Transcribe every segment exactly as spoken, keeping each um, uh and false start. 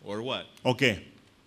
Or what? ¿O qué?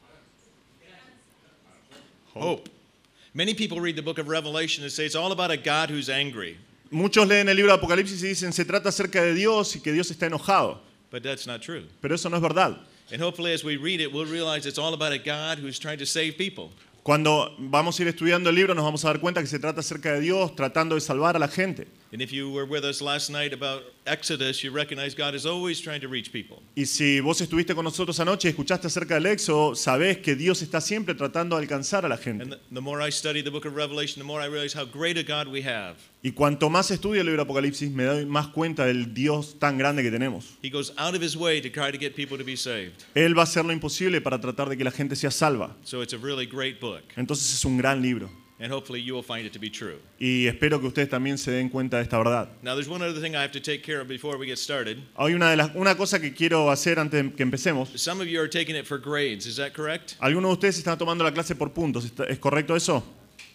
Hope. Many people read the book of Revelation and say it's all about a God who's angry. Muchos leen el libro de Apocalipsis y dicen se trata acerca de Dios y que Dios está enojado. But that's not true. Pero eso no es verdad. And hopefully as we read it, we'll realize it's all about a God who's trying to save people. Cuando vamos a ir estudiando el libro nos vamos a dar cuenta que se trata acerca de Dios tratando de salvar a la gente. And if you were with us last night about Exodus, you recognize God is always trying to reach people. Y si vos estuviste con nosotros anoche y escuchaste acerca del Éxodo, sabés que Dios está siempre tratando de alcanzar a la gente. And the, the more I study the book of Revelation, the more I realize how great a God we have. Y cuanto más estudio el libro de Apocalipsis, me doy más cuenta del Dios tan grande que tenemos. He goes out of his way to try to get people to be saved. Él va a hacer lo imposible para tratar de que la gente sea salva. So it's a really great book. Entonces es un gran libro. And hopefully you will find it to be true. Y espero que ustedes también se den cuenta de esta verdad. Now there's one other thing I have to take care of before we get started. Hay una, de las, una cosa que quiero hacer antes de que empecemos. Some of you are taking it for grades, is that correct? Algunos de ustedes están tomando la clase por puntos. ¿Es correcto eso?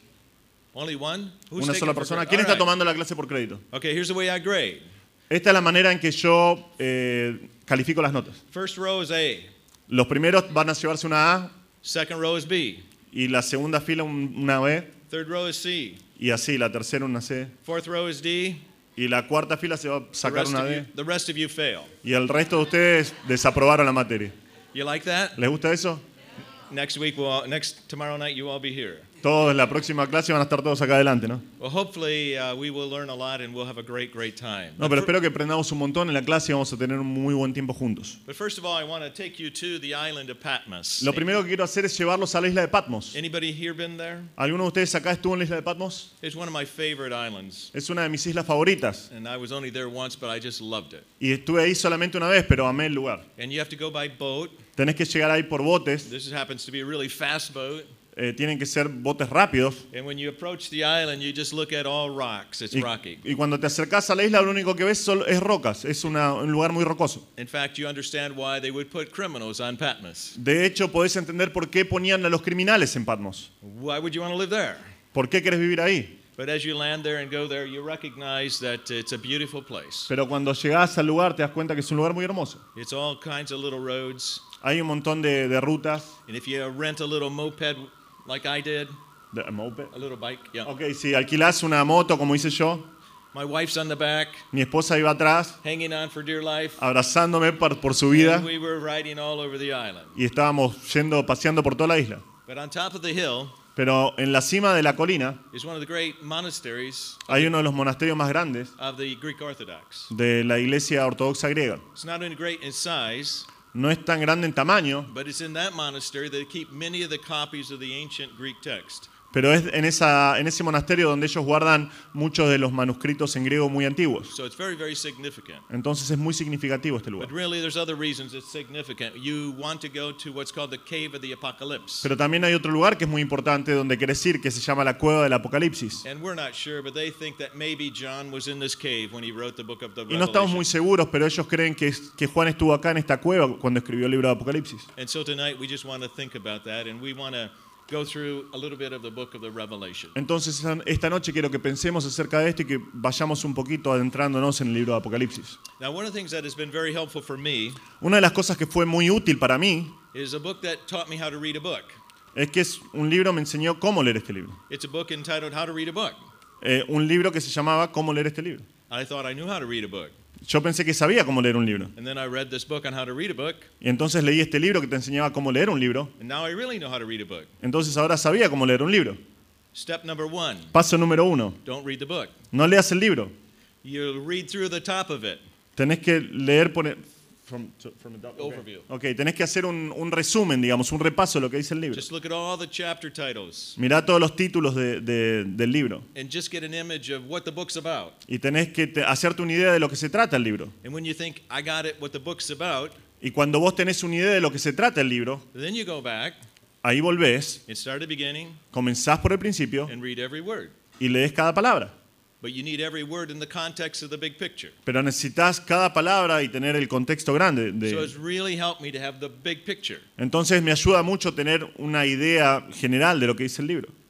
Only one? Who's Una taking sola it for persona. grade? ¿Quién All está right. tomando la clase por crédito? Okay, here's the way I grade. Esta es la manera en que yo eh, califico las notas. First row is A. Los primeros van a llevarse una A Second row is B. y la segunda fila un- una B Third row is C. y así la tercera una C Fourth row is D. y la cuarta fila se va a The sacar rest, una of you, D the rest of you fail. y el resto de ustedes desaprobaron la materia. You like that? ¿Les gusta eso? Next week, we'll all, next tomorrow night, you all be here. Todos en la próxima clase van a estar todos acá adelante, ¿no? Well, hopefully uh, we will learn a lot and we'll have a great, great time. No, pero espero que aprendamos un montón en la clase y vamos a tener un muy buen tiempo juntos. But first of all, I want to take you to the island of Patmos. Lo primero que quiero hacer es llevarlos a la isla de Patmos. Anybody here been there? ¿Alguno de ustedes acá estuvo en la isla de Patmos? It's one of my favorite islands. Es una de mis islas favoritas And I was only there once, but I just loved it. y estuve ahí solamente una vez, pero amé el lugar. And you have to go by boat. Tenés que llegar ahí por botes, This happens to be a really fast boat. eh, tienen que ser botes rápidos. And when you approach the island, you just look at all rocks. It's Y, rocky. y cuando te acercás a la isla, lo único que ves solo es rocas. Es una- un lugar muy rocoso. In fact, you understand why they would put criminals on Patmos. De hecho, podés entender por qué ponían a los criminales en Patmos. Why would you want to live there? ¿Por qué querés vivir ahí? But as you land there and go there, you recognize that it's a beautiful place. Pero cuando llegás al lugar, te das cuenta que es un lugar muy hermoso. It's all kinds of little roads. Hay un montón de, de rutas. And if you rent a little moped like I did, De, moped. a little bike, yeah. Ok, si alquilás una moto, como hice yo, My wife's on the back, mi esposa iba atrás, hanging on for dear life. abrazándome por, por su vida, And we were riding all over the island. y estábamos yendo, paseando por toda la isla. But on top of the hill Pero en la cima de la colina is one of the great monasteries hay uno de los monasterios más grandes of the Greek Orthodox. de la iglesia ortodoxa griega. It's not only great in size, No es tan grande en tamaño, but it's in that monastery that they keep many of the copies of the ancient Greek text. pero es en, esa, en ese monasterio donde ellos guardan muchos de los manuscritos en griego muy antiguos. So it's very, very significant. Entonces es muy significativo este lugar. But really, there's other reasons it's significant. You want to go to what's called the Cave of the Apocalypse. Pero también hay otro lugar que es muy importante donde querés ir, que se llama la Cueva del Apocalipsis. And we're not sure, but they think that maybe John was in this cave when he wrote the book of the Y no estamos muy Revelation. seguros, pero ellos creen que, es- que Juan estuvo acá en esta cueva cuando escribió el libro de Apocalipsis. And so tonight we just want to think about that, and we want to go through a little bit of the book of the Revelation. Entonces esta- esta noche quiero que pensemos acerca de esto y que vayamos un poquito adentrándonos en el libro de Apocalipsis. Now, one of the things that has been very helpful for me Una de las cosas que fue muy útil para mí is a book that taught me how to read a book. es que es un libro me enseñó cómo leer este libro. It's a book entitled How to Read a Book. Eh, un libro que se llamaba Cómo leer este libro. I thought I knew how to read a book. Yo pensé que sabía cómo leer un libro. And then I read this book on how to read a book, Y entonces leí este libro que te enseñaba cómo leer un libro. and now I really know how to read a book. Entonces ahora sabía cómo leer un libro. Step number one, Paso número uno. don't read the book. No leas el libro. You'll read through the top of it. Tenés que leer por... From, from the top, Overview. ok, tenés que hacer un, un resumen, digamos, un repaso de lo que dice el libro. Just look at all the chapter titles Mirá todos los títulos de- de- del libro. and just get an image of what the book's about. Y tenés que te- hacerte una idea de lo que se trata el libro. And when you think, I got it, what the book's about, Y cuando vos tenés una idea de lo que se trata el libro, then you go back ahí volvés, and start at the beginning comenzás por el principio and read every word. y lees cada palabra. But you need every word in the context of the big picture. Pero necesitas cada palabra y tener el contexto grande. de- So it's really helped me to have the big picture. Entonces me ayuda mucho tener una idea general de lo que dice el libro. And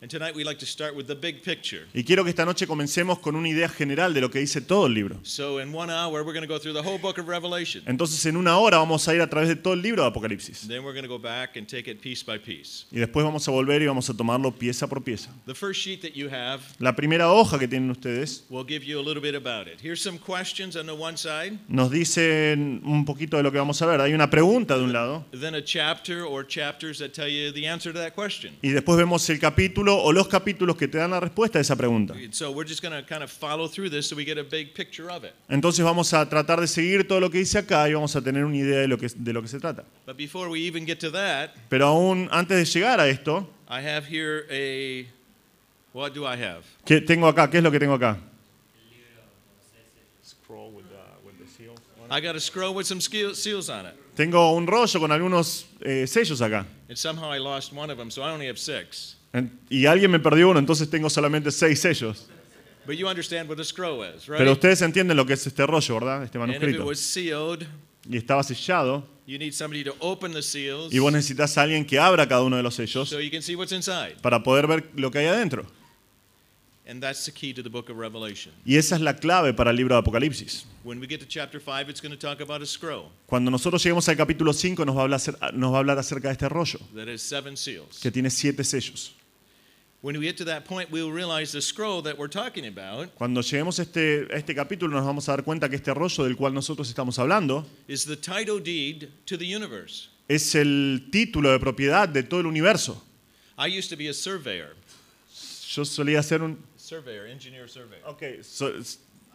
And tonight we'd like to start with the big picture. Y quiero que esta noche comencemos con una idea general de lo que dice todo el libro. So in one hour we're going to go through the whole book of Revelation. Entonces en una hora vamos a ir a través de todo el libro de Apocalipsis. Then we're going to go back and take it piece by piece. Y después vamos a volver y vamos a tomarlo pieza por pieza. The first sheet that you have La primera hoja que tienen ustedes will give you a little bit about it. Here's some questions on the one side, nos dicen un poquito de lo que vamos a ver. Hay una pregunta de un lado then a chapter or chapters that tell you the answer to that question. y después vemos el capítulo o los capítulos que te dan la respuesta a esa pregunta. So we're just going to kind of follow through this so we get a big picture of it. Entonces vamos a tratar de seguir todo lo que dice acá y vamos a tener una idea de lo que, de lo que se trata. But before we even get to that, Pero aún antes de llegar a esto, I have here a, what do I have? ¿qué tengo acá? ¿Qué es lo que tengo acá? I got a scroll with some skill- seals on it. Tengo un rollo con algunos eh, sellos acá. And somehow I lost one of them, so I only have six. En- Y alguien me perdió uno, entonces tengo solamente seis sellos. But you understand what a scroll is, right? Pero ustedes entienden lo que es este rollo, ¿verdad? Este And if it manuscrito. was sealed, Y estaba sellado. you need somebody to open the seals Y vos necesitas a alguien que abra cada uno de los sellos so you can see what's inside. para poder ver lo que hay adentro. And that's the key to the book of Revelation. Y esa es la clave para el libro de Apocalipsis. When we get to chapter five, it's going to talk about a scroll Cuando nosotros lleguemos al capítulo cinco nos va a hablar, acer- nos va a hablar acerca de este rollo, that has seven seals. que tiene siete sellos. When we get to that point, we'll realize the scroll that we're talking about Cuando lleguemos a este, a este capítulo nos vamos a dar cuenta que este rollo del cual nosotros estamos hablando is the title deed to the universe. es el título de propiedad de todo el universo. I used to be a surveyor. Yo solía ser un... Surveyor, engineer surveyor. Ok, so- s-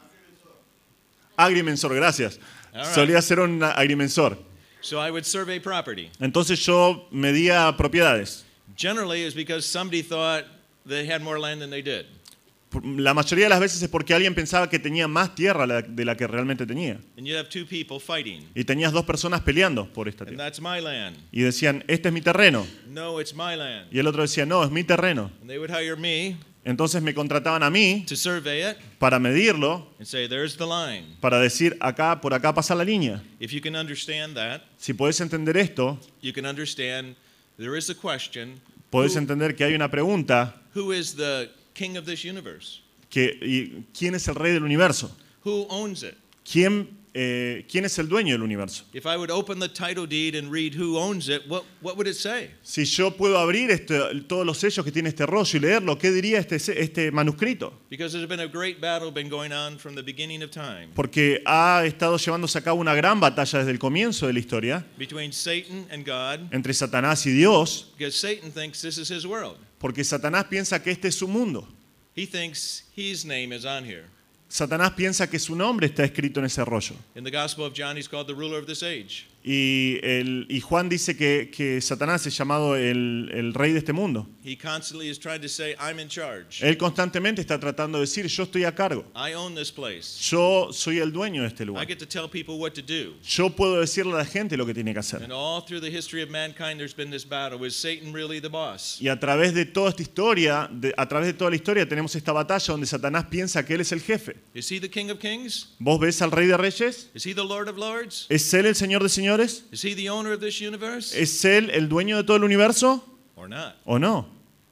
agrimensor, gracias. All right. Solía ser un agrimensor. So I would survey property. Entonces yo medía propiedades. Generally, it's because somebody thought they had more land than they did. Por- La mayoría de las veces es porque alguien pensaba que tenía más tierra la- de la que realmente tenía. And you have two people fighting. Y tenías dos personas peleando por esta And tierra. that's my land. Y decían, este es mi terreno. No, it's my land. Y el otro decía, no, es mi terreno. And they would hire me Entonces me contrataban a mí to survey it para medirlo, and say, there's the line. para decir, acá, por acá pasa la línea. If you can understand that, Si podés entender esto, you can understand there is a question, podés who, entender que hay una pregunta, who is the king of this universe? que, y, ¿quién es el rey del universo? Who owns it? ¿Quién, eh, ¿Quién es el dueño del universo? If I would open the title deed and read who owns it, what, what would it say? Si yo puedo abrir este- todos los sellos que tiene este rollo y leerlo, ¿qué diría este, se- este manuscrito? Because there's been a great battle been going on from the beginning of time Porque ha estado llevándose a cabo una gran batalla desde el comienzo de la historia between Satan and God, entre Satanás y Dios, because Satan thinks this is his world. porque Satanás piensa que este es su mundo. He thinks his name is on here. Satanás piensa que su nombre está escrito en ese rollo. In the Gospel of John, he's called the ruler of this age. Y, el, y Juan dice que, que Satanás es llamado el, el rey de este mundo. He constantly is trying to say, I'm in charge. Él constantemente está tratando de decir, yo estoy a cargo. I own this place. Yo soy el dueño de este I lugar. get to tell people what to do. Yo puedo decirle a la gente lo que tiene que hacer. And all through the history of mankind, there's been this battle. Is Satan really the boss? Y a través de toda esta historia, de- a través de toda la historia tenemos esta batalla donde Satanás piensa que él es el jefe. Is he the King of Kings? ¿Vos ves al rey de reyes? Is he the Lord of Lords? ¿Es él el señor de señores? Is he the owner of this universe? ¿Es él el dueño de todo el universo Or not? o no?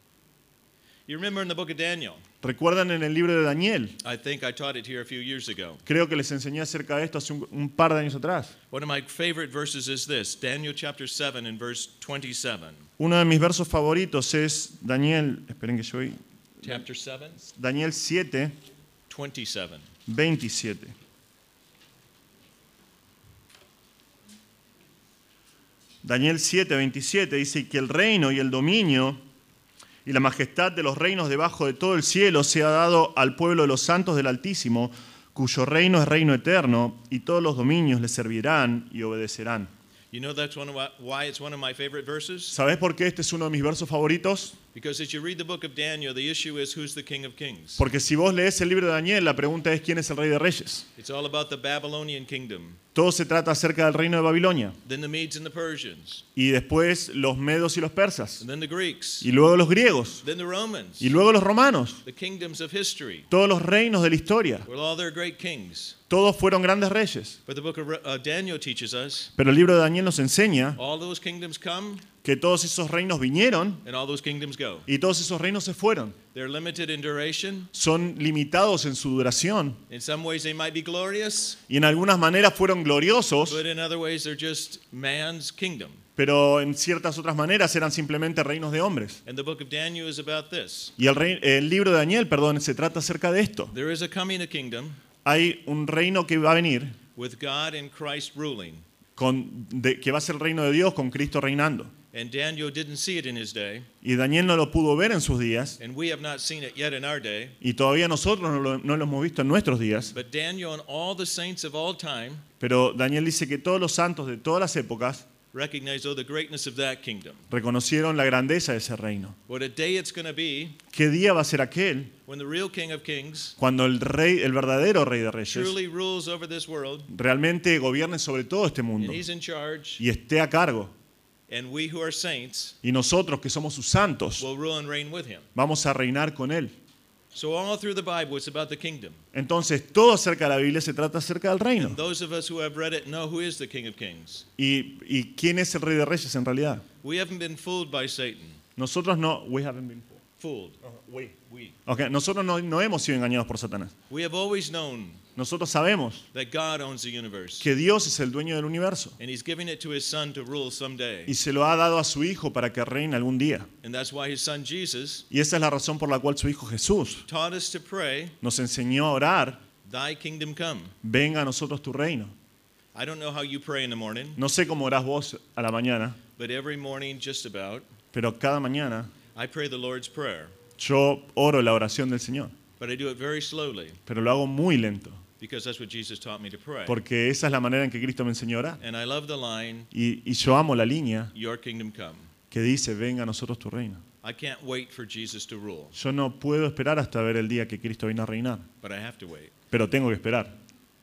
You remember in the book of Daniel, ¿Recuerdan en el libro de Daniel? I think I taught it here a few years ago. Creo que les enseñé acerca de esto hace un, un par de años atrás. One of my favorite verses is this, Daniel chapter seven and verse twenty-seven. Uno de mis versos favoritos es Daniel, esperen que yo voy, Chapter seven, Daniel siete, twenty-seven. veintisiete. Daniel siete, veintisiete dice que el reino y el dominio y la majestad de los reinos debajo de todo el cielo se ha dado al pueblo de los santos del Altísimo, cuyo reino es reino eterno, y todos los dominios le servirán y obedecerán. You know that's one of my, why it's one of my favorite verses? ¿Sabés por qué este es uno de mis versos favoritos? Because as you read the book of Daniel, the issue is who's the King of Kings. Porque si vos lees el libro de Daniel, la pregunta es quién es el rey de reyes. It's all about the Babylonian kingdom, Todo se trata acerca del reino de Babilonia. then the Medes and the Persians, Y después los medos y los persas. and then the Greeks, Y luego los griegos. then the Romans, Y luego los romanos. the kingdoms of history, Todos los reinos de la historia. with all their great kings. Todos fueron grandes reyes. But the book of Re- uh, Daniel teaches us Pero el libro de Daniel nos enseña, all those kingdoms come que todos esos reinos vinieron and all those kingdoms go. y todos esos reinos se fueron. They're limited in duration. Son limitados en su duración In some ways they might be glorious, y en algunas maneras fueron gloriosos, but in other ways they're just man's kingdom. pero en ciertas otras maneras eran simplemente reinos de hombres. And the book of Daniel is about this. Y el, rey- el libro de Daniel, perdón, se trata acerca de esto. There is a coming a kingdom Hay un reino que va a venir, with God and Christ ruling. con, de- que va a ser el reino de Dios con Cristo reinando. And Daniel didn't see it in his day, Y Daniel no lo pudo ver en sus días, and we have not seen it yet in our day. y todavía nosotros no lo, no lo hemos visto en nuestros días. But Daniel and all the saints of all time Pero Daniel dice que todos los santos de todas las épocas recognize, oh, the greatness of that kingdom. reconocieron la grandeza de ese reino. What a day it's going to be ¿Qué día va a ser aquel when the real King of Kings cuando el rey, el verdadero rey de reyes, truly rules over this world, realmente gobierne sobre todo este mundo and he's in charge, y esté a cargo? and we who are saints Y nosotros, que somos sus santos, will rule and reign with him. vamos a reinar con él. So all through the Bible, it's about the kingdom. Entonces, todo acerca de la Biblia se trata acerca del reino. And those of us who have read it know who is the King of Kings. ¿Y, y quién es el rey de reyes en realidad? We haven't been fooled by Satan. Nosotros no, we haven't been fooled. Fooled. We. We. Okay, nosotros no, no hemos sido engañados por Satanás. We have always known Nosotros sabemos that God owns the universe. que Dios es el dueño del universo And he's giving it to his son to rule someday. y se lo ha dado a su hijo para que reine algún día. And that's why his son Jesus Y esa es la razón por la cual su hijo Jesús taught us to pray, nos enseñó a orar: thy kingdom come. venga a nosotros tu reino. I don't know how you pray in the morning, No sé cómo orás vos a la mañana, but every morning just about, pero cada mañana I pray the Lord's Prayer. yo oro la oración del Señor, But I do it very slowly pero lo hago muy lento, because that's what Jesus taught me to pray. porque esa es la manera en que Cristo me enseñó a orar. And I love the line, Y, y yo amo la línea your kingdom come. que dice: venga a nosotros tu reino. I can't wait for Jesus to rule, Yo no puedo esperar hasta ver el día que Cristo viene a reinar, but I have to wait. pero tengo que esperar.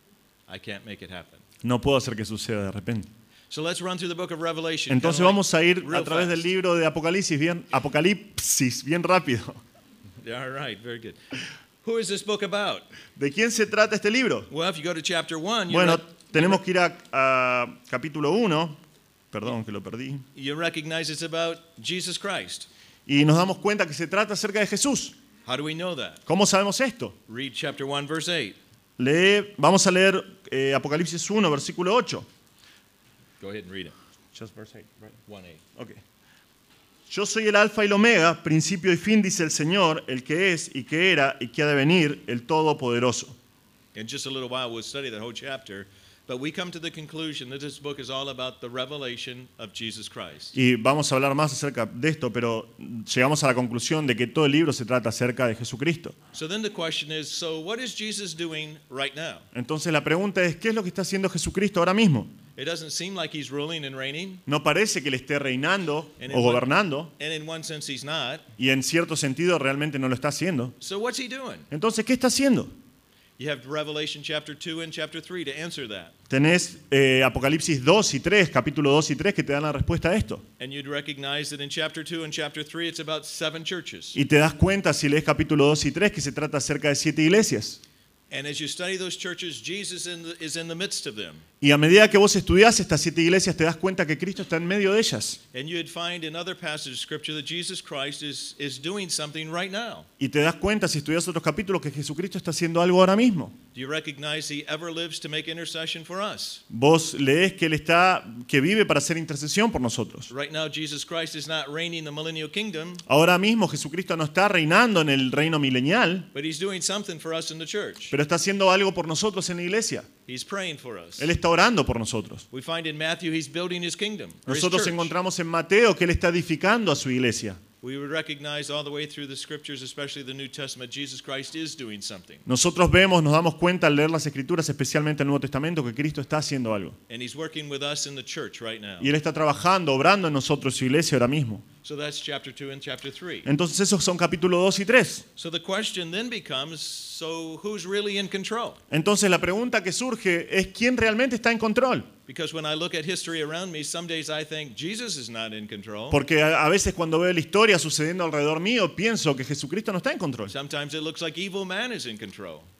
I can't make it happen. No puedo hacer que suceda de repente. So let's run through the book of Revelation. Entonces kinda like vamos a ir a real través del fast. libro de Apocalipsis bien, Apocalipsis bien rápido. All right, very good. Who is this book about? ¿De quién se trata este libro? Well, if you go to chapter one, you, Bueno, rec- tenemos que ir a, a capítulo uno, perdón que lo perdí, you recognize it's about Jesus Christ. y nos damos cuenta que se trata acerca de Jesús. How do we know that? ¿Cómo sabemos esto? Read chapter one, verse eight. Lee, vamos a leer eh, Apocalipsis uno, versículo ocho. Go ahead and read it. Just verse eight, right? one eight. Ok. Yo soy el alfa y el omega, principio y fin, dice el Señor, el que es y que era y que ha de venir, el Todopoderoso. In just a little while, we'll study that whole chapter. But we come to the conclusion that this book is all about the revelation of Jesus Christ. Y vamos a hablar más acerca de esto, pero llegamos a la conclusión de que todo el libro se trata acerca de Jesucristo. So then the question is, so what is Jesus doing right now? Entonces la pregunta es: ¿qué es lo que está haciendo Jesucristo ahora mismo? It doesn't seem like he's ruling and reigning, No parece que él esté reinando And o in one- gobernando, and in one sense he's not. y en cierto sentido realmente no lo está haciendo. So what's he doing? Entonces, ¿qué está haciendo? You have Revelation chapter two and chapter three to answer that. Tenés eh, Apocalipsis dos y tres, capítulo dos y tres, que te dan la respuesta a esto. And you'd recognize that in chapter two and chapter three, it's about seven churches. Y te das cuenta, si lees capítulo dos y tres, que se trata acerca de siete iglesias. And as you study those churches, Jesus in the, is in the midst of them. Y a medida que vos estudiás estas siete iglesias, te das cuenta que Cristo está en medio de ellas. And you'd find in other passages of Scripture that Jesus Christ is, is doing something right now. Y te das cuenta, si estudias otros capítulos, que Jesucristo está haciendo algo ahora mismo. Do you recognize he ever lives to make intercession for us? Vos lees que Él está, que vive para hacer intercesión por nosotros. Right now, Jesus Christ is not reigning the millennial kingdom, Ahora mismo Jesucristo no está reinando en el reino milenial, but he's doing something for us in the church. pero está haciendo algo por nosotros en la iglesia. He's praying for us. Él está orando por nosotros. We find in Matthew he's building his kingdom, or his Nosotros church. encontramos en Mateo que Él está edificando a su iglesia. We would recognize all the way through the Scriptures, especially the New Testament, Jesus Christ is doing something. Nosotros vemos, nos damos cuenta al leer las Escrituras, especialmente el Nuevo Testamento, que Cristo está haciendo algo. And he's working with us in the church right now. Y Él está trabajando, obrando en nosotros, su iglesia, ahora mismo. So that's chapter two and chapter three. Entonces esos son capítulos dos y tres. So the question then becomes, so who's really in control? Entonces la pregunta que surge es: ¿quién realmente está en control? Because when I look at history around me, some days I think Jesus is not in control. Porque a a veces cuando veo la historia sucediendo alrededor mío, pienso que Jesucristo no está en control. Sometimes it looks like evil man is in control.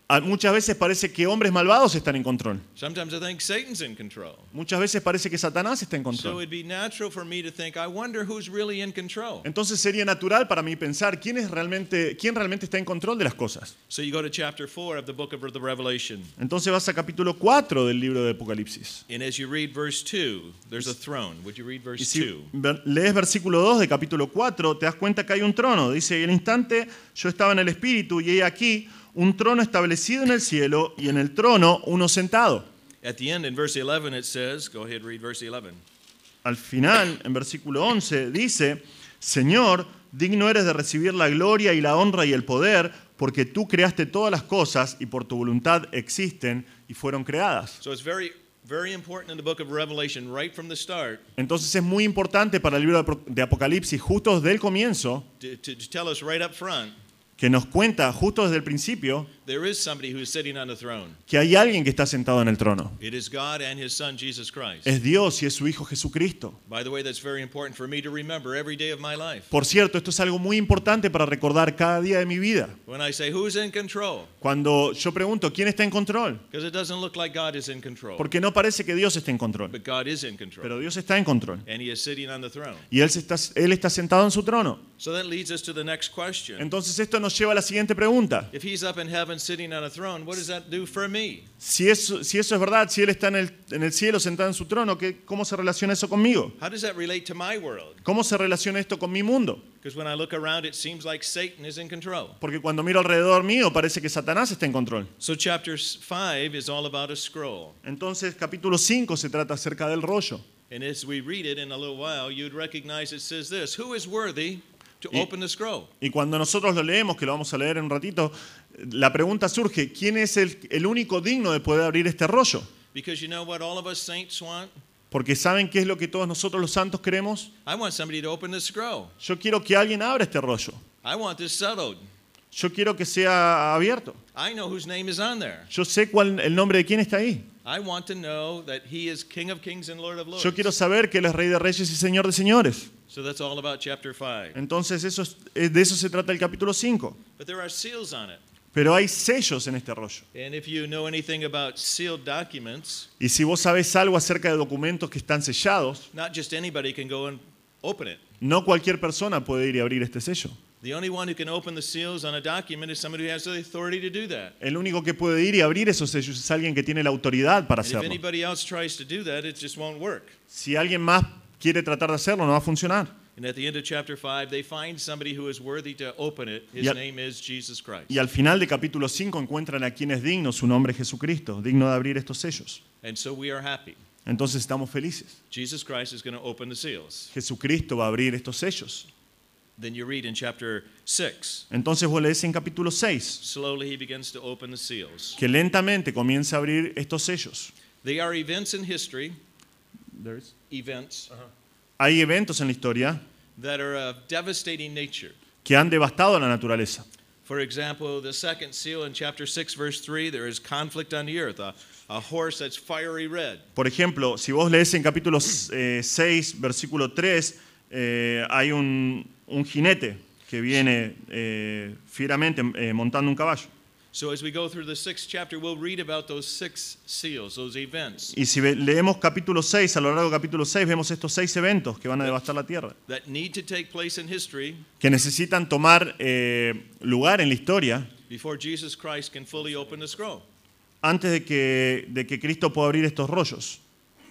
A- Muchas veces parece que hombres malvados están en control. Sometimes I think Satan's in control. Muchas veces parece que Satanás está en So control. it'd be natural for me to think, I wonder who's really in control. Entonces sería natural para mí pensar quién es realmente, quién realmente está en control de las cosas. So you go to chapter four of the book of the Revelation. Entonces vas a capítulo cuatro del libro de Apocalipsis. And as you read verse two, there's a throne. Would you read Y verse si two? ver- lees versículo dos de capítulo cuatro, te das cuenta que hay un trono. Dice, en el instante yo estaba en el Espíritu y he aquí un trono establecido en el cielo y en el trono uno sentado. At the end, in verse eleven, it says, go ahead, read verse eleven. Al final, en versículo once, dice, Señor, digno eres de recibir la gloria y la honra y el poder, porque tú creaste todas las cosas y por tu voluntad existen y fueron creadas. So it's very, very important in the book of Revelation, right from the start, Entonces es muy importante para el libro de Apo- de Apocalipsis, justo desde el comienzo, to, to, to tell us right up front, que nos cuenta justo desde el principio there is somebody who is sitting on the throne. que hay alguien que está sentado en el trono. It is God and His Son, Jesus Christ. Es Dios y es su Hijo Jesucristo. By the way, that's very important for me to remember every day of my life. Por cierto, esto es algo muy importante para recordar cada día de mi vida. When I say, who's in control? Cuando yo pregunto, ¿quién está en control? Because it doesn't look like God is in control. Porque no parece que Dios esté en control, But God is in control. pero Dios está en control. And He is sitting on the throne. Y él, se está, él está sentado en su trono. So that leads us to the next question. Entonces esto nos lleva a la siguiente pregunta. If He's up in heaven sitting on a throne, what does that do for me? Si eso, si eso es verdad, si Él está en el, en el cielo sentado en su trono, ¿qué, ¿cómo se relaciona eso conmigo? How does that relate to my world? ¿Cómo se relaciona esto con mi mundo? Because when I look around, it seems like Satan is in control. Porque cuando miro alrededor mío parece que Satanás está en control. So chapter five is all about a scroll. Entonces capítulo cinco se trata acerca del rollo. And as we read it in a little while, you'd recognize it says this, who is worthy to Y- open the scroll? Y cuando nosotros lo leemos, que lo vamos a leer en un ratito, la pregunta surge, ¿quién es el, el único digno de poder abrir este rollo? Because you know what all of us saints want? Porque ¿saben qué es lo que todos nosotros los santos queremos? I want somebody to open the scroll. Yo quiero que alguien abra este rollo. I want this settled. Yo quiero que sea abierto. I know whose name is on there. Yo sé cuál, el nombre de quién está ahí. I want to know that He is King of Kings and Lord of Lords. Yo quiero saber que Él es Rey de Reyes y Señor de Señores. So that's all about chapter five. Entonces eso es- es- de eso se trata el capítulo cinco. But there are seals on it. Pero hay sellos en este rollo. And if you know anything about sealed documents, Y si vos sabés algo acerca de documentos que están sellados, not just anybody can go and open it. no cualquier persona puede ir y abrir este sello. The only one who can open the seals on a document is somebody who has the authority to do that. El único que puede ir y abrir esos sellos es alguien que tiene la autoridad para And if hacerlo. anybody else tries to do that, it just won't work. Si alguien más quiere tratar de hacerlo, no va a funcionar. And at the end of chapter five, they find somebody who is worthy to open it. His Y al- name is Jesus Christ. Y al final de capítulo cinco encuentran a quien es digno, su nombre es Jesucristo, digno de abrir estos sellos. And so we are happy. Entonces estamos felices. Jesus Christ is going to open the seals. Jesucristo va a abrir estos sellos. Then you read in chapter six, Entonces vos lees en capítulo seis slowly he begins to open the seals. que lentamente comienza a abrir estos sellos. They are events in history, events Hay eventos en la historia that are of devastating nature. que han devastado a la naturaleza. For example, the second seal in chapter six, verse three, there is conflict on the earth, a, a horse that's fiery red. Por ejemplo, si vos lees en capítulo eh, seis, versículo tres, eh, hay un, un jinete que viene eh, fieramente eh, montando un caballo. So as we go through the sixth chapter, we'll read about those six seals, those events Y si ve- leemos capítulo seis, a lo largo del capítulo seis, vemos estos seis eventos que van a devastar la tierra, that need to take place in history que necesitan tomar eh, lugar en la historia before Jesus Christ can fully open the scroll. antes de que, de que Cristo pueda abrir estos rollos.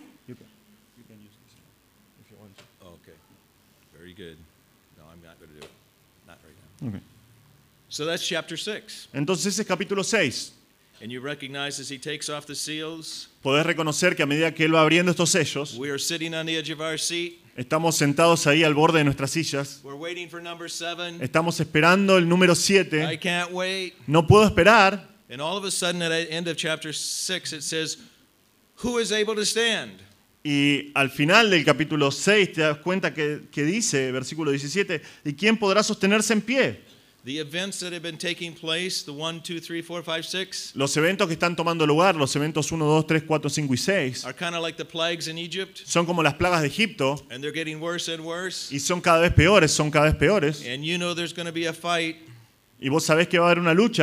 Okay, very good. No, I'm not going to do it. Not right now. Ok. So that's chapter six. Entonces ese es capítulo seis. And you recognize as he takes off the seals, Podés reconocer que a medida que Él va abriendo estos sellos, we are sitting on the edge of our seat. estamos sentados ahí al borde de nuestras sillas, We're waiting for number seven. estamos esperando el número I siete. can't wait. No puedo esperar. And all of a sudden, at the end of chapter six, it says, who is able to stand? Y al final del capítulo seis te das cuenta que, que dice, versículo diecisiete, ¿y quién podrá sostenerse en pie? The events that have been taking place, the one, two, three, four, five, six, Los eventos que están tomando lugar, los eventos uno, dos, tres, cuatro, cinco y seis, are kind of like the plagues in Egypt, son como las plagas de Egipto and they're getting worse and worse. y son cada vez peores, son cada vez peores. And you know there's going to be a fight Y vos sabés que va a haber una lucha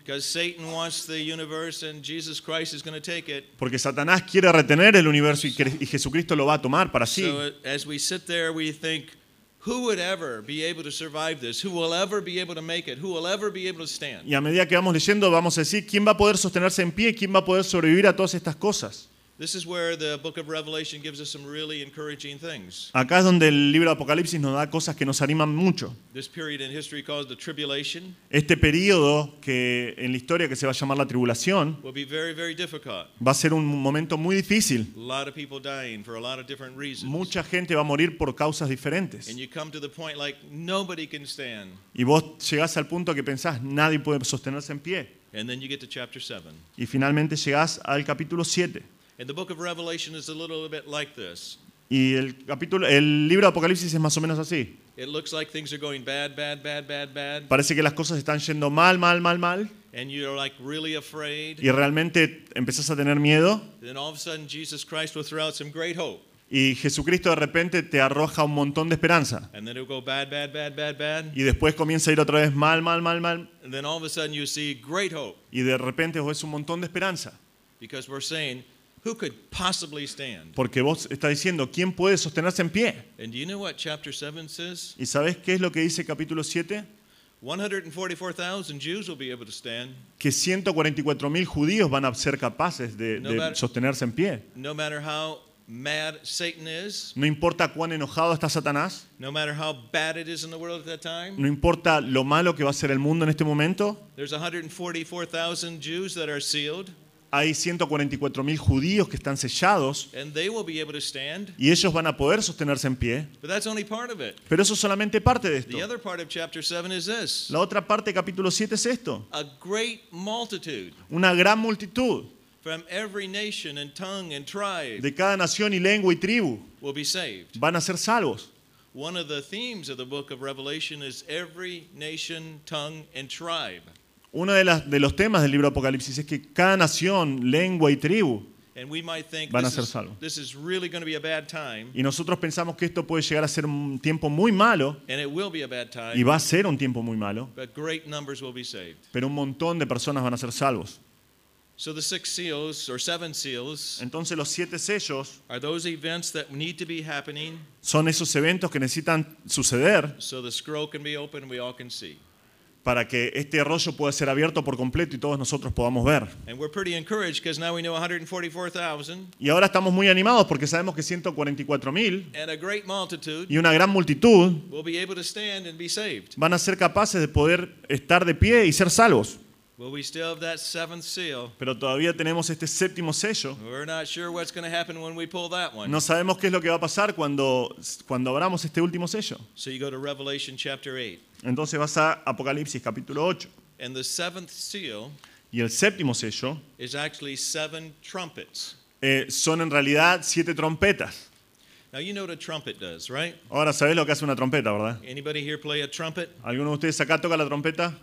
Because Satan wants the universe and Jesus Christ is going to take it. Porque Satanás quiere retener el universo y, cre- y Jesucristo lo va a tomar para sí. So uh, as we sit there, we think, who would ever be able to survive this? Who will ever be able to make it? Who will ever be able to stand? Y a medida que vamos leyendo, vamos a decir, ¿quién va a poder sostenerse en pie? ¿Quién va a poder sobrevivir a todas estas cosas? This is where the book of Revelation gives us some really encouraging things. Acá es donde el libro de Apocalipsis nos da cosas que nos animan mucho. This period in history called the tribulation Este periodo que en la historia que se va a llamar la tribulación will be very, very difficult. va a ser un momento muy difícil. A lot of people dying for a lot of different reasons. Mucha gente va a morir por causas diferentes. And you come to the point like nobody can stand. Y vos llegás al punto que pensás, nadie puede sostenerse en pie. And then you get to chapter seven. Y finalmente llegás al capítulo siete. And the book of Revelation is a little bit like this. Y el, capítulo, el libro de Apocalipsis es más o menos así. It looks like things are going bad, bad, bad, bad, bad. Parece que las cosas están yendo mal, mal, mal, mal. And you're like really afraid. Y realmente empezás a tener miedo. Then all of a sudden Jesus Christ will throw out some great hope. Y Jesucristo de repente te arroja un montón de esperanza. And then it'll go bad, bad, bad, bad, bad. Y después comienza a ir otra vez mal, mal, mal, mal. And then all of a sudden you see great hope. Y de repente vos ves un montón de esperanza. Because we're saying, who could possibly stand? Porque vos estás diciendo, ¿quién puede sostenerse en pie? And do you know what chapter seven says? ¿Y sabés qué es lo que dice capítulo siete? one hundred forty-four thousand Jews will be able to stand, Que ciento cuarenta y cuatro mil judíos van a ser capaces de, No de matter- sostenerse en pie. no matter how mad Satan is, No importa cuán enojado está Satanás, no matter how bad it is in the world at that time. no importa lo malo que va a ser el mundo en este momento, There's one hundred forty-four thousand Jews that are sealed, hay ciento cuarenta y cuatro mil judíos que están sellados and they will be able to stand. y ellos van a poder sostenerse en pie. But that's only part of it. Pero eso es solamente parte de esto. The other part of chapter seven is this: La otra parte de capítulo siete es esto. a great multitude Una gran multitud from every nation and tongue and tribe de cada nación y lengua y tribu will be saved. van a ser salvos. One of the themes of the book of Revelation is every nation, tongue, and tribe. Uno de, las, de los temas del libro de Apocalipsis es que cada nación, lengua y tribu, And we might think van a this ser is, salvos. this is really going to be a bad time, y nosotros pensamos que esto puede llegar a ser un tiempo muy malo, and it will be a bad y time, va a ser un tiempo muy malo, but great numbers will be saved. pero un montón de personas van a ser salvos. So the six seals, or seven seals, Entonces los siete sellos are those events that need to be happening son esos eventos que necesitan suceder so the scroll can be opened and we all can see. para que este rollo pueda ser abierto por completo y todos nosotros podamos ver. And we're pretty encouraged because now we know one hundred forty-four thousand Y ahora estamos muy animados porque sabemos que ciento cuarenta y cuatro mil and a great multitude y una gran multitud will be able to stand and be saved. van a ser capaces de poder estar de pie y ser salvos. Well, we still have that seventh seal. Pero todavía tenemos este séptimo sello. We're not sure what's going to happen when we pull that one. No sabemos qué es lo que va a pasar cuando, cuando abramos este último sello. So you go to Revelation chapter eight. Entonces vas a Apocalipsis capítulo ocho. And the seventh seal Y el séptimo sello is actually seven trumpets. eh, son en realidad siete trompetas. Now you know what a trumpet does, right? Ahora sabés lo que hace una trompeta, ¿verdad? Anybody here play a trumpet? ¿Alguno de ustedes acá toca la trompeta?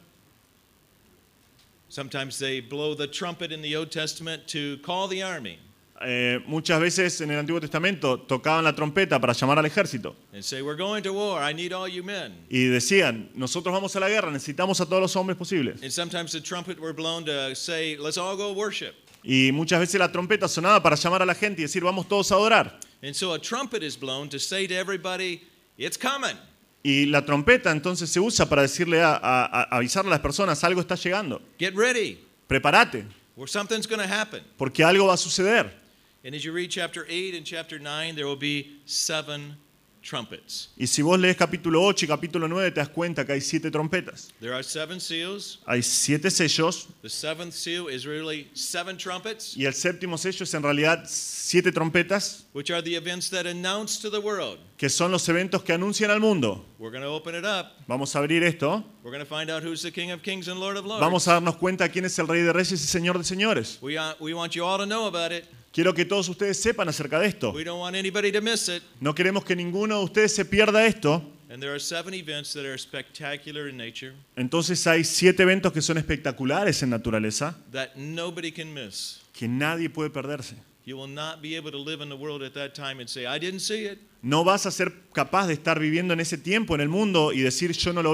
Sometimes they blow the trumpet in the Old Testament to call the army Eh, muchas veces en el Antiguo Testamento tocaban la trompeta para llamar al ejército. and say, "We're going to war. I need all you men." Y decían, nosotros vamos a la guerra, necesitamos a todos los hombres posibles. And sometimes the trumpet were blown to say, "Let's all go worship." Y muchas veces la trompeta sonaba para llamar a la gente y decir, vamos todos a adorar. And so a trumpet is blown to say to everybody, "It's coming." Y la trompeta entonces se usa para decirle a, a- a avisarle a las personas, algo está llegando. Get ready, Prepárate, or something's going to happen. porque algo va a suceder. And as you read chapter eight and chapter nine, there will be seven trumpets. Y si vos lees capítulo ocho y capítulo nueve, te das cuenta que hay siete trompetas. There are seven seals. Hay siete sellos The seventh seal is really seven trumpets, y el séptimo sello es en realidad siete trompetas, which are the events that announce to the world. que son los eventos que anuncian al mundo. We're going to open it up. Vamos a abrir esto. We're going to find out who's the King of Kings and Lord of Lords. Vamos a darnos cuenta quién es el Rey de Reyes y Señor de Señores. We, uh, we want you all to know about it. Quiero que todos ustedes sepan acerca de esto. We don't want anybody to miss it. No queremos que ninguno de ustedes se pierda esto. And there are seven events that are spectacular in nature Entonces hay siete eventos que son espectaculares en naturaleza that nobody can miss. que nadie puede perderse. You will not be able to live in the world at that time and say, "I didn't see it." No vas a ser capaz de estar viviendo en ese tiempo en el mundo y decir yo no lo vi.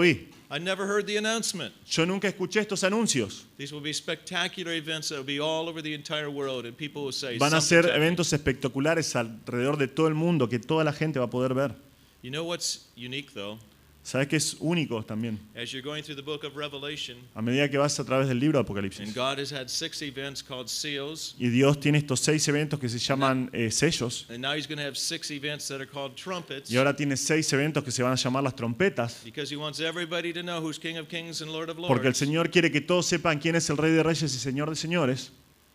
I never heard the announcement. Yo nunca escuché estos anuncios. These will be spectacular events that will be all over the entire world, and people will say Van a something's ser happening. eventos espectaculares alrededor de todo el mundo que toda la gente va a poder ver. You know what's unique, though? ¿Sabes qué es único también? As you're going through the book of Revelation, A medida que vas a través del libro de and Apocalipsis. God has had six events called seals, Y Dios tiene estos seis eventos que se llaman eh, sellos. and now He's going to have six events that are called trumpets, Y ahora tiene seis eventos que se van a llamar las trompetas. because He wants everybody to know who's King of Kings and Lord of Porque el Lords. Señor quiere que todos sepan quién es el Rey de Reyes y Señor de Señores.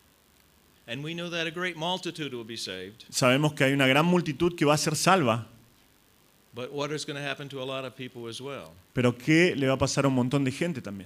And we know that a great multitude will be saved. Sabemos que hay una gran multitud que va a ser salva. But what is going to happen to a lot of people as well? Pero ¿qué le va a pasar a un montón de gente también?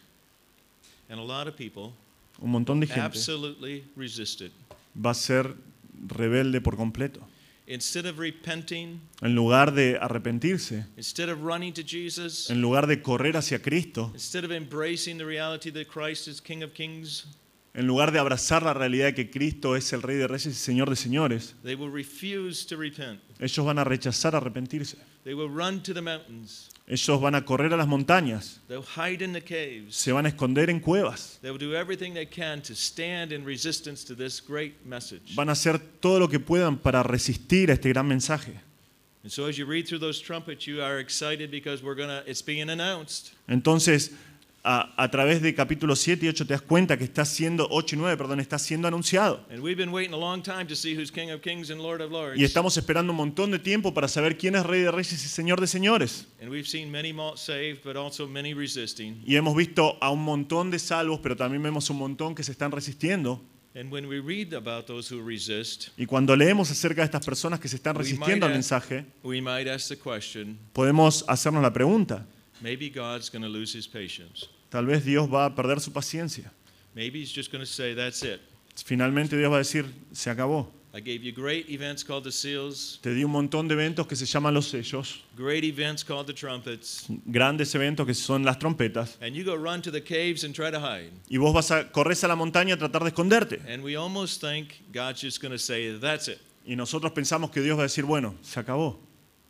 And a lot of people Un montón de gente absolutely resisted. va a ser rebelde por completo. Instead of repenting, En lugar de arrepentirse, instead of running to Jesus, en lugar de correr hacia Cristo, instead of embracing the reality that Christ is King of Kings, en lugar de abrazar la realidad de que Cristo es el Rey de Reyes y Señor de Señores, they will refuse to repent. ellos van a rechazar arrepentirse. They will run to the mountains. Ellos van a correr a las montañas, They'll hide in the caves. se van a esconder en cuevas, They will do everything they can to stand in resistance to this great message. van a hacer todo lo que puedan para resistir a este gran mensaje. And so as you read through those trumpets, you are excited because we're gonna it's being announced. Entonces, a, a través de capítulos siete y ocho te das cuenta que está siendo, ocho y nueve, perdón, está siendo anunciado. And we've been waiting a long time to see who's King of Kings and Lord of Lords. Y estamos esperando un montón de tiempo para saber quién es Rey de Reyes y Señor de Señores. And we've seen many mo- saved, but also many resisting. Y hemos visto a un montón de salvos, pero también vemos un montón que se están resistiendo. And when we read about those who resist, Y cuando leemos acerca de estas personas que se están We resistiendo al might ask- mensaje, we might ask the question, podemos hacernos la pregunta. maybe God's going to lose his patience. Tal vez Dios va a perder su paciencia. Maybe he's just going to say, that's it. Finalmente Dios va a decir, se acabó. I gave you great events called the seals, Te di un montón de eventos que se llaman los sellos, great events called the trumpets, grandes eventos que son las trompetas, and you go run to the caves and try to hide. y vos vas a corres a la montaña a tratar de esconderte. And we almost think God's just going to say, that's it. Y nosotros pensamos que Dios va a decir, bueno, se acabó.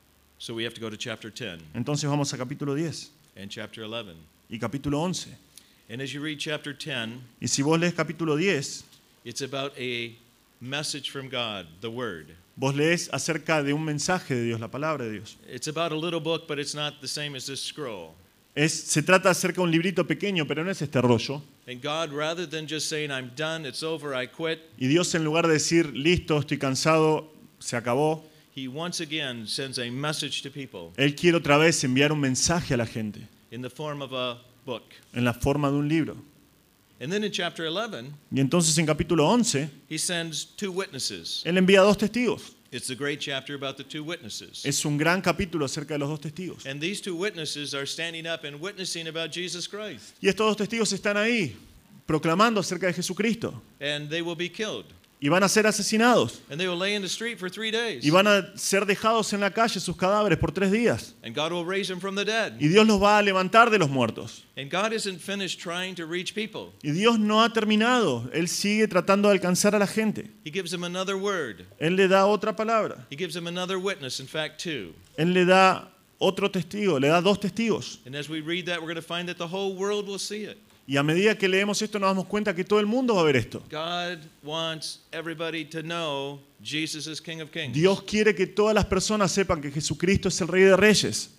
So we have to go to chapter ten Entonces vamos a capítulo diez and chapter eleven. y capítulo once. And as you read chapter ten, Y si vos lees capítulo diez, it's about a message from God, the Word. vos lees acerca de un mensaje de Dios, la palabra de Dios. It's about a little book, but it's not the same as this scroll. Es, se trata acerca de un librito pequeño, pero no es este rollo. And God, rather than just saying, I'm done, it's over, I quit, Y Dios, en lugar de decir, listo, estoy cansado, se acabó, He once again sends a message to people Él quiere otra vez enviar un mensaje a la gente in the form of a book. en la forma de un libro. And then in chapter eleven, Y entonces en capítulo once, He sends two witnesses. Él envía dos testigos. It's the great chapter about the two witnesses. Es un gran capítulo acerca de los dos testigos. And these two witnesses are standing up and witnessing about Jesus Christ. Y estos dos testigos están ahí, proclamando acerca de Jesucristo. And they will be killed. Y van a ser asesinados. And they will lay in the street for three days. Y van a ser dejados en la calle sus cadáveres por tres días. And God will raise them from the dead. Y Dios los va a levantar de los muertos. And God isn't finished trying to reach people. Y Dios no ha terminado. Él sigue tratando de alcanzar a la gente. He gives them another word. Él le da otra palabra. He gives them another witness, in fact, two. Él le da otro testigo, le da dos testigos. And as we read that, we're going to find that the whole world will see it. Y a medida que leemos esto nos damos cuenta que todo el mundo va a ver esto. God wants everybody to know Jesus is King of Kings. Dios quiere que todas las personas sepan que Jesucristo es el Rey de Reyes.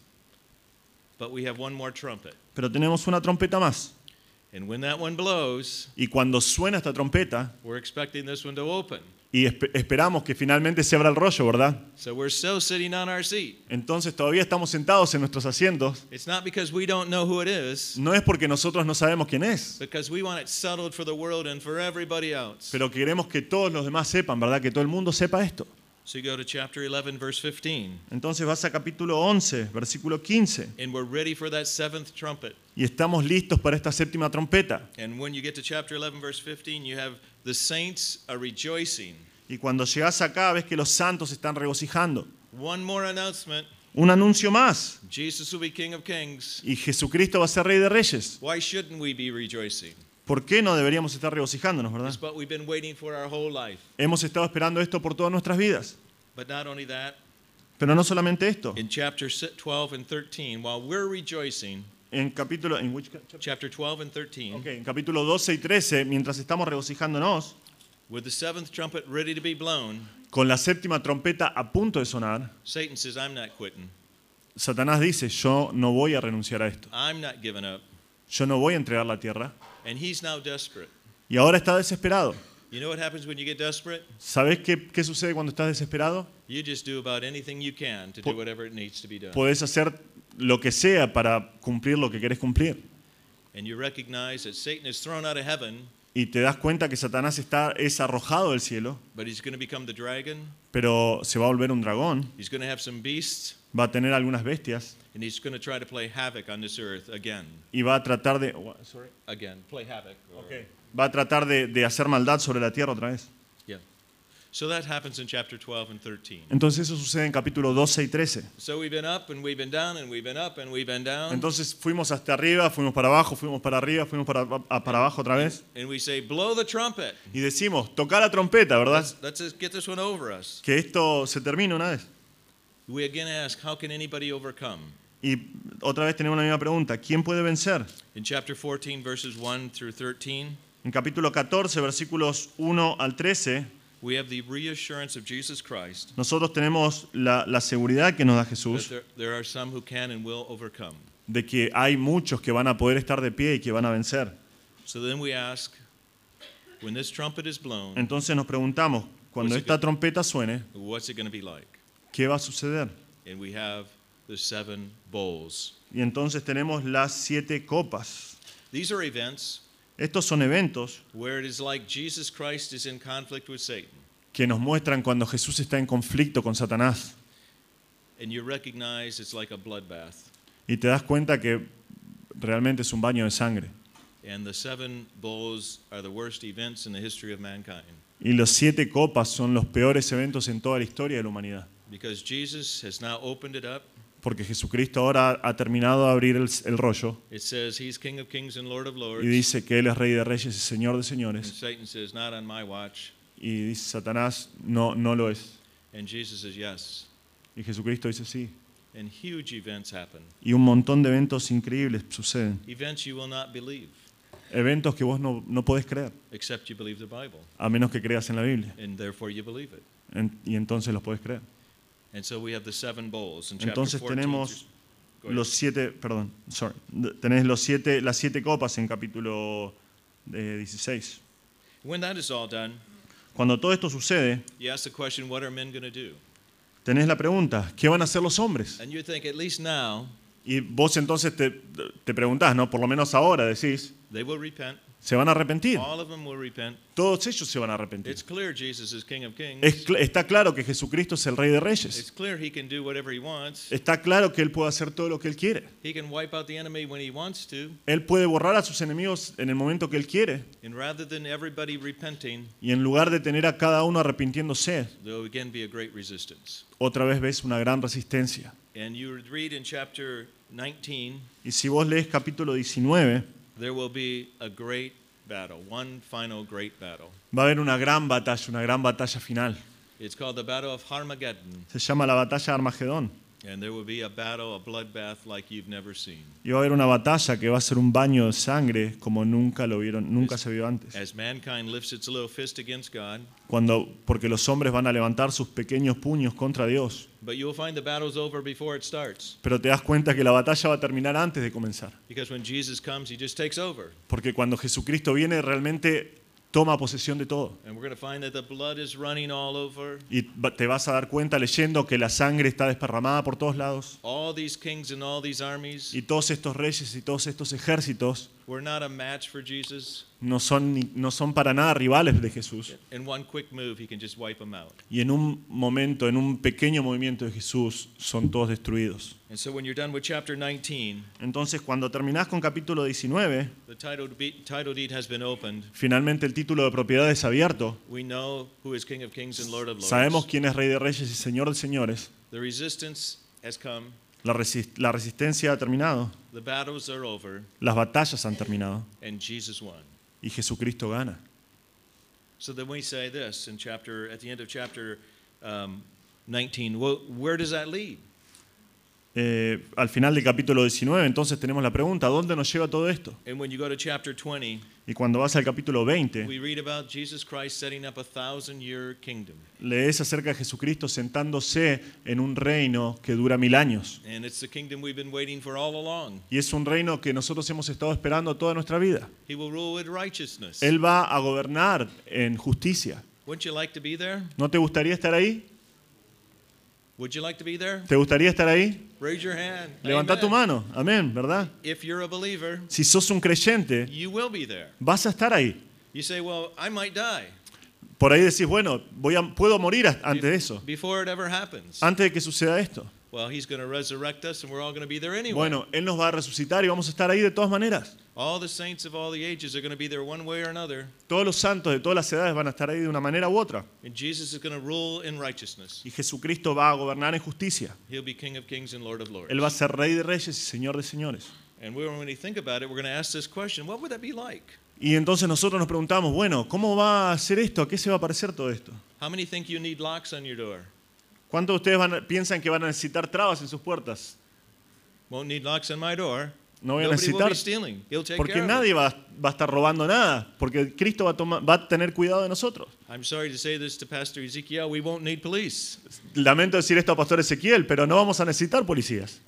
But we have one more trumpet. Pero tenemos una trompeta más. And when that one blows, Y cuando suena esta trompeta, we're expecting this one to open. y esp- esperamos que finalmente se abra el rollo, ¿verdad? So we're still sitting on our seat. Entonces todavía estamos sentados en nuestros asientos. It's not because we don't know who it is, No es porque nosotros no sabemos quién es, because we want it settled for the world and for everybody else. pero queremos que todos los demás sepan, ¿verdad? Que todo el mundo sepa esto. So you go to chapter eleven, verse fifteen. Entonces vas a capítulo once, versículo quince, And we're ready for that seventh trumpet. y estamos listos para esta séptima trompeta. And when you get to chapter eleven, verse fifteen, you have the saints are rejoicing. Y cuando llegas acá ves que los santos están regocijando. One more announcement. Un anuncio más, Jesus will be King of Kings. y Jesucristo va a ser Rey de Reyes. Why shouldn't we be rejoicing? ¿Por qué no deberíamos estar regocijándonos, It's verdad? what we've been waiting for our whole life. Hemos estado esperando esto por todas nuestras vidas. But not only that, Pero no solamente esto. in chapter twelve and thirteen, while we're rejoicing, En capítulo, en which chapter? chapter twelve and thirteen, Okay, en capítulo doce y trece, mientras estamos regocijándonos, with the seventh trumpet ready to be blown, con la séptima trompeta a punto de sonar, Satan says, I'm not quitting. Satanás dice, yo no voy a renunciar a esto, I'm not giving up. yo no voy a entregar la tierra. And he's now desperate. Y ahora está desesperado. You know what happens when you get desperate? ¿Sabes qué, qué sucede cuando estás desesperado? You just do about anything you can to Po- do whatever it needs to be done. Podés hacer lo que sea para cumplir lo que querés cumplir. And you recognize that Satan is thrown out of heaven, Y te das cuenta que Satanás está, es arrojado del cielo, but he's going to become the dragon. pero se va a volver un dragón, He's going to have some beasts, va a tener algunas bestias and he's going to try to play havoc on this earth again. y va a tratar de, what, sorry? Again, play havoc. or- va a tratar de, de hacer maldad sobre la tierra otra vez. Yeah. So that happens in chapter twelve and thirteen. Entonces eso sucede en capítulo doce y trece. So we've been up and we've been down and we've been up and we've been down. Entonces fuimos hasta arriba, fuimos para abajo, fuimos para arriba, fuimos para, a- para abajo otra vez. And we say, blow the trumpet. Y decimos, toca la trompeta, ¿verdad? Let's, let's just get this one over us. Que esto se termine una vez. We again ask, how can anybody overcome? Y otra vez tenemos la misma pregunta, ¿quién puede vencer? In chapter fourteen, verses one through thirteen, En capítulo catorce, versículos uno al trece, we have the reassurance of Jesus Christ nosotros tenemos la, la seguridad que nos da that Jesús there, there are some who can and will overcome. de que hay muchos que van a poder estar de pie y que van a vencer. So then we ask, when this trumpet is blown, Entonces nos preguntamos, cuando esta trompeta suene, what's it going to be like? ¿qué va a suceder? And we have the seven bowls. Y entonces tenemos las siete copas. These are events Estos son eventos where it is like Jesus Christ is in conflict with Satan. que nos muestran cuando Jesús está en conflicto con Satanás. And you recognize it's like a bloodbath. Y te das cuenta que realmente es un baño de sangre. And the seven bowls are the worst events in the history of mankind. Y los siete copas son los peores eventos en toda la historia de la humanidad. Because Jesus has now opened it up. Porque Jesucristo ahora ha terminado de abrir el, el rollo It says he's King of Kings and Lord of Lords. y dice que Él es Rey de Reyes y Señor de And Señores. Satan says, not on my watch. Y dice Satanás, no, no lo es. And Jesus says, yes. Y Jesucristo dice sí. And huge events happen. Y un montón de eventos increíbles suceden. Events you will not believe, Eventos que vos no, no podés creer, except you believe the Bible. a menos que creas en la Biblia. And therefore you believe it. En- y entonces los podés creer. And so we have the seven bowls. In chapter Entonces fourteen, tenemos Go ahead. los siete, perdón, sorry, tenés los siete, las siete copas en capítulo eh, dieciséis. When that is all done, Cuando todo esto sucede, you ask the question, what are men going to do? tenés la pregunta, ¿qué van a hacer los hombres? And you think, at least now, Y vos entonces te, te preguntás, ¿no? Por lo menos ahora decís, they will repent. se van a arrepentir. All of them will repent. Todos ellos se van a arrepentir. It's clear Jesus is King of Kings. Es cl- está claro que Jesucristo es el Rey de It's Reyes. clear he can do whatever he wants. Está claro que Él puede hacer todo lo que Él quiere. He can wipe out the enemy when he wants to. Él puede borrar a sus enemigos en el momento que Él quiere. And rather than everybody repenting, Y en lugar de tener a cada uno arrepintiéndose, there will again be a great resistance. otra vez ves una gran resistencia. And you read in chapter nineteen, Y si vos lees capítulo diecinueve, there will be a great battle, one final great battle. va a haber una gran batalla, una gran batalla final. It's called the Battle of Armageddon. Se llama la batalla de Armagedón. And there will be a battle, a bloodbath like you've never seen. Y va a haber una batalla que va a ser un baño de sangre como nunca lo vieron, nunca se vio antes. As mankind lifts its little fist against God, Cuando, porque los hombres van a levantar sus pequeños puños contra Dios. but you'll find the battle's over before it starts. Pero te das cuenta que la batalla va a terminar antes de comenzar. Because when Jesus comes, he just takes over. Porque cuando Jesucristo viene realmente toma posesión de todo. And we're going to find that the blood is running all over. Y va- te vas a dar cuenta leyendo que la sangre está desparramada por todos lados. All these kings and all these armies Y todos estos reyes y todos estos ejércitos were not a match for Jesus. no son, ni- no son para nada rivales de Jesús. In one quick move, he can just wipe them out. Y en un momento, en un pequeño movimiento de Jesús, son todos destruidos. And so when you're done with chapter nineteen, Entonces, cuando terminás con capítulo diecinueve, the title, be- title deed has been opened. finalmente el título de propiedad es abierto. We know who is King of Kings and Lord of Lords. Sabemos quién es Rey de Reyes y Señor de Señores. The resistance has come. La, resi- la resistencia ha terminado. The battles are over. Las batallas han terminado. And Jesus won. Y Jesucristo gana. So then we say this in chapter, at the end of chapter um, nineteen. Well, where does that lead? eh, al final del capítulo diecinueve, entonces tenemos la pregunta, ¿a dónde nos lleva todo esto? And when you go to chapter twenty, Y cuando vas al capítulo veinte, we read about Jesus Christ setting up a thousand-year kingdom. lees acerca de Jesucristo sentándose en un reino que dura mil años. And it's the kingdom we've been waiting for all along. Y es un reino que nosotros hemos estado esperando toda nuestra vida. He will rule with righteousness. Él va a gobernar en justicia. Wouldn't you like to be there? ¿No te gustaría estar ahí? Would you like to be there? ¿Te gustaría estar ahí? Raise your hand. Levanta Amen. tu mano. Amén, ¿verdad? If you're a believer, Si sos un creyente, you will be there. vas a estar ahí. You say, well, I might die Por ahí decís, bueno, voy a, puedo morir antes de eso, before it ever happens. antes de que suceda esto. Well, he's going to resurrect us and we're all going to be there anyway. Bueno, Él nos va a resucitar y vamos a estar ahí de todas maneras. All the saints of all the ages are going to be there one way or another. Todos los santos de todas las edades van a estar ahí de una manera u otra. And Jesus is going to rule in righteousness. Y Jesucristo va a gobernar en justicia. He'll be King of kings and Lord of lords. Él va a ser Rey de reyes y Señor de señores. And we're, when we think about it, we're going to ask this question, what would that be like? Y entonces nosotros nos preguntamos, bueno, ¿cómo va a ser esto? ¿A qué se va a parecer todo esto? How many think you need locks on your door? ¿Cuántos de ustedes van a- piensan que van a necesitar trabas en sus puertas? Won't need locks on my door. No voy a Nobody will necesitar, be stealing. He'll take porque care of nadie it. va, va a estar robando nada, porque Cristo va a, toma- va a tener cuidado de nosotros. I'm sorry to say this to Pastor Ezekiel, we won't need police. Lamento decir esto a Pastor Ezequiel, pero no vamos a necesitar policías.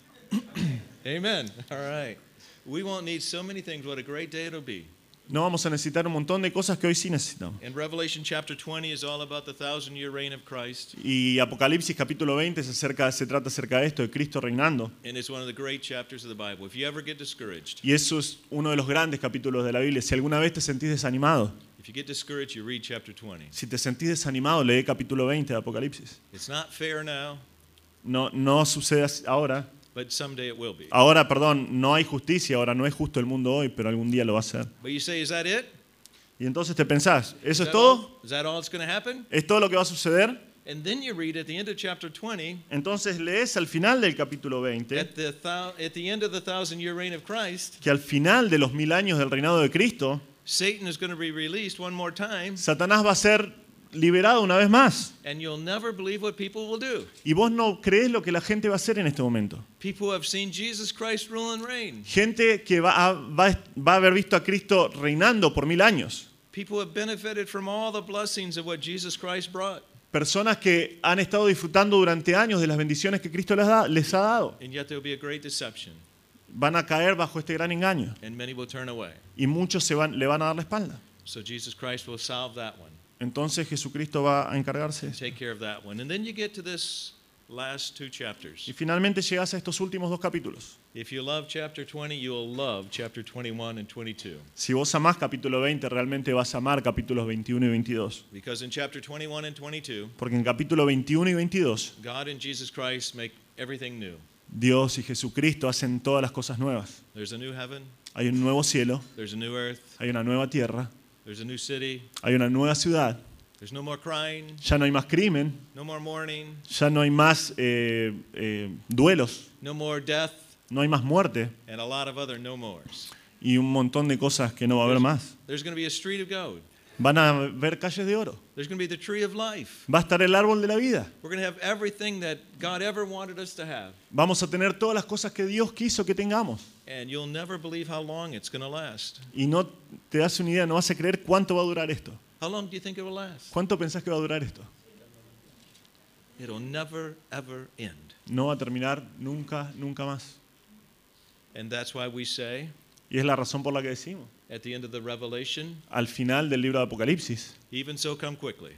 Amen. All right. We won't need so many things. What a great day it'll be. No vamos a necesitar un montón de cosas que hoy sí necesitamos. And Revelation chapter twenty is all about the thousand year reign of Christ. Y Apocalipsis capítulo veinte se, acerca, se trata acerca de esto, de Cristo reinando. And it's one of the great chapters of the Bible. If you ever get discouraged, Y eso es uno de los grandes capítulos de la Biblia. Si alguna vez te sentís desanimado, if you get discouraged, you read chapter twenty. si te sentís desanimado, lee capítulo veinte de Apocalipsis. It's not fair now, No, no sucede así ahora. but someday it will be. Ahora, perdón, no hay justicia, ahora no es justo el mundo hoy, pero algún día lo va a ser. But you say, is that it? Y entonces te pensás, ¿eso Is es that todo? all? Is that all that's going to happen? ¿Es todo lo que va a suceder? And then you read at the end of chapter twenty, Entonces lees al final del capítulo veinte at the, thou- at the end of the thousand year reign of Christ, que al final de los mil años del reinado de Cristo, Satan is going to be released one more time, Satanás va a ser liberado una vez más. and you'll never believe what people will do. Y vos no crees lo que la gente va a hacer en este momento. People who have seen Jesus Christ rule and reign. Gente que va a, va a- va a haber visto a Cristo reinando por mil años. People who have benefited from all the blessings of what Jesus Christ brought. Personas que han estado disfrutando durante años de las bendiciones que Cristo les, da- les ha dado. And yet there will be a great deception, Van a caer bajo este gran engaño. and many will turn away. Y muchos se van, le van a dar la espalda. So Jesus Christ will solve that one, Entonces Jesucristo va a encargarse de eso. take care of that one. And then you get to this last two chapters. Y finalmente llegas a estos últimos dos capítulos. If you love chapter twenty, you'll love chapter twenty-one and twenty-two. Si vos amás capítulo veinte, realmente vas a amar capítulos veintiuno y veintidós. Because in chapter twenty-one and twenty-two, Porque en capítulo veintiuno y veintidós, God and Jesus Christ make everything new. Dios y Jesucristo hacen todas las cosas nuevas. There's a new heaven, Hay un nuevo cielo, there's a new earth, hay una nueva tierra, there's a new city, hay una nueva ciudad. there's no more crying, Ya no hay más crimen, no more mourning, ya no hay más eh, eh, duelos, no more death, no hay más muerte and a lot of other no mores. y un montón de cosas que no va a haber más. There's going to be a street of gold. Van a ver calles de oro. There's going to be the tree of life. Va a estar el árbol de la vida. We're going to have everything that God ever wanted us to have. Vamos a tener todas las cosas que Dios quiso que tengamos. And you'll never believe how long it's going to last. Y no te das una idea, no vas a creer cuánto va a durar esto. How long do you think it will last? ¿Cuánto pensás que va a durar esto? It'll never, ever end. No va a terminar nunca, nunca más. And that's why we say Y es la razón por la que decimos. at the end of the Revelation, Al final del libro de Apocalipsis, even so come quickly.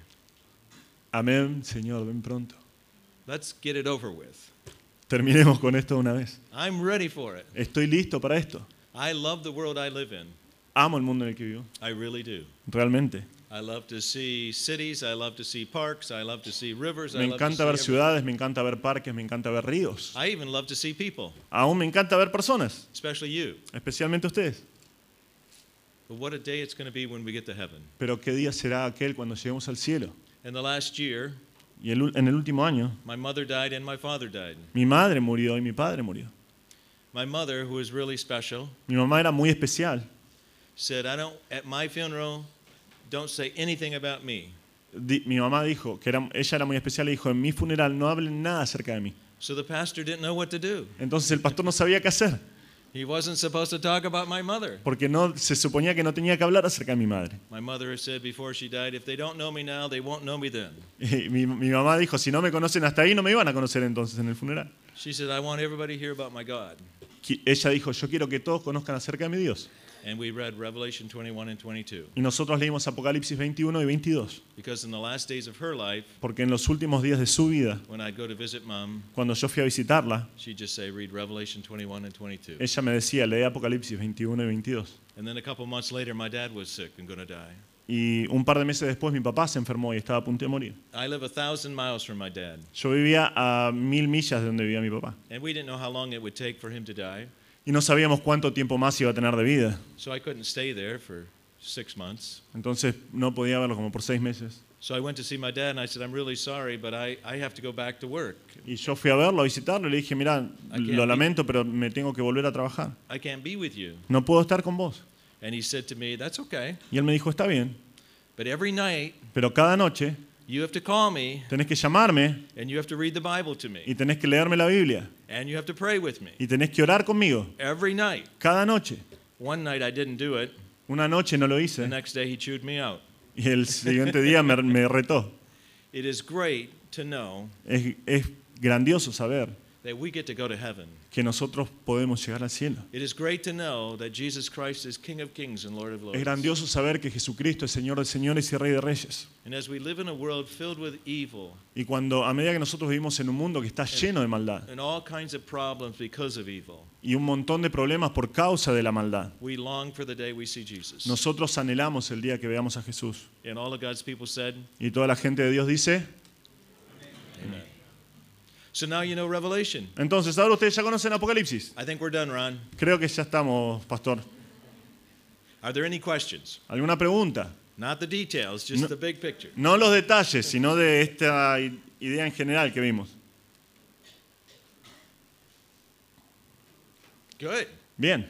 amén, Señor, ven pronto. Let's get it over with. Terminemos con esto de una vez. I'm ready for it. Estoy listo para esto. I love the world I live in. Amo el mundo en el que vivo, I really do. realmente. I love to see cities, I love to see parks, I love to see rivers, Me I love to encanta see ver everything. ciudades, me encanta ver parques, me encanta ver ríos. I even love to see people, Aún me encanta ver personas, especially you. especialmente ustedes. But what a day it's going to be when we get to heaven. Pero qué día será aquel cuando lleguemos al cielo. In the last year, Y el ul- en el último año, my mother died and my father died. mi madre murió y mi padre murió. My mother, who is really special, Mi mamá era muy especial. said, I don't, at my funeral, don't say anything about me. Di- mi mamá dijo que era, ella era muy especial y dijo, en mi funeral no hablen nada acerca de mí. So the pastor didn't know what to do. Entonces el pastor no sabía qué hacer, He wasn't supposed to talk about my mother. porque no, se suponía que no tenía que hablar acerca de mi madre. My mother said before she died, if they don't know me now, they won't know me then. Y mi, mi mamá dijo, si no me conocen hasta ahí, no me iban a conocer entonces en el funeral. She said, I want everybody to hear about my God. Qui- Ella dijo, yo quiero que todos conozcan acerca de mi Dios. And we read Revelation twenty-one and twenty-two. Y nosotros leímos Apocalipsis veintiuno y veintidós, Because in the last days of her life, porque en los últimos días de su vida, when I'd go to visit mom, cuando yo fui a visitarla, she'd just say, read Revelation twenty-one and twenty-two. ella me decía, lee Apocalipsis veintiuno y veintidós. And then a couple months later, my dad was sick and going to die. Y un par de meses después mi papá se enfermó y estaba a punto de morir. I live a thousand miles from my dad. Yo vivía a mil millas de donde vivía mi papá. And we didn't know how long it would take for him to die. Y no sabíamos cuánto tiempo más iba a tener de vida. So I couldn't stay there for six months. Entonces no podía verlo como por seis meses. So I went to see my dad and I said, I'm really sorry, but I, I have to go back to work. Y yo fui a verlo, a visitarlo, y le dije, mira, lo lamento, pero me tengo que volver a trabajar. I can't be with you. No puedo estar con vos. And he said to me, that's okay. Y él me dijo, está bien, But every night, pero cada noche you have to call me tenés que llamarme and you have to read the Bible to me. y tenés que leerme la Biblia And you have to pray with me. y tenés que orar conmigo. Every night. Cada noche. One night I didn't do it. Una noche no lo The hice next day he chewed me out. y el siguiente día me, me retó. It is great to know Es, es grandioso saber that we get to go to heaven. que nosotros podemos llegar al cielo. It is great to know that Jesus Christ is King of Kings and Lord of Lords. Es grandioso saber que Jesucristo es Señor de señores y Rey de reyes. And as we live in a world filled with evil Y cuando, a medida que nosotros vivimos en un mundo que está lleno de maldad and all kinds of problems because of evil, y un montón de problemas por causa de la maldad, we long for the day we see Jesus. nosotros anhelamos el día que veamos a Jesús. And all of God's people said, Y toda la gente de Dios dice, Amen. So now you know Revelation. entonces ahora ustedes ya conocen Apocalipsis. I think we're done, Ron. Creo que ya estamos, pastor. Are there any questions? ¿Alguna pregunta? Not the details, just No. the big picture. No los detalles, sino de esta i- idea en general que vimos. Good. Bien.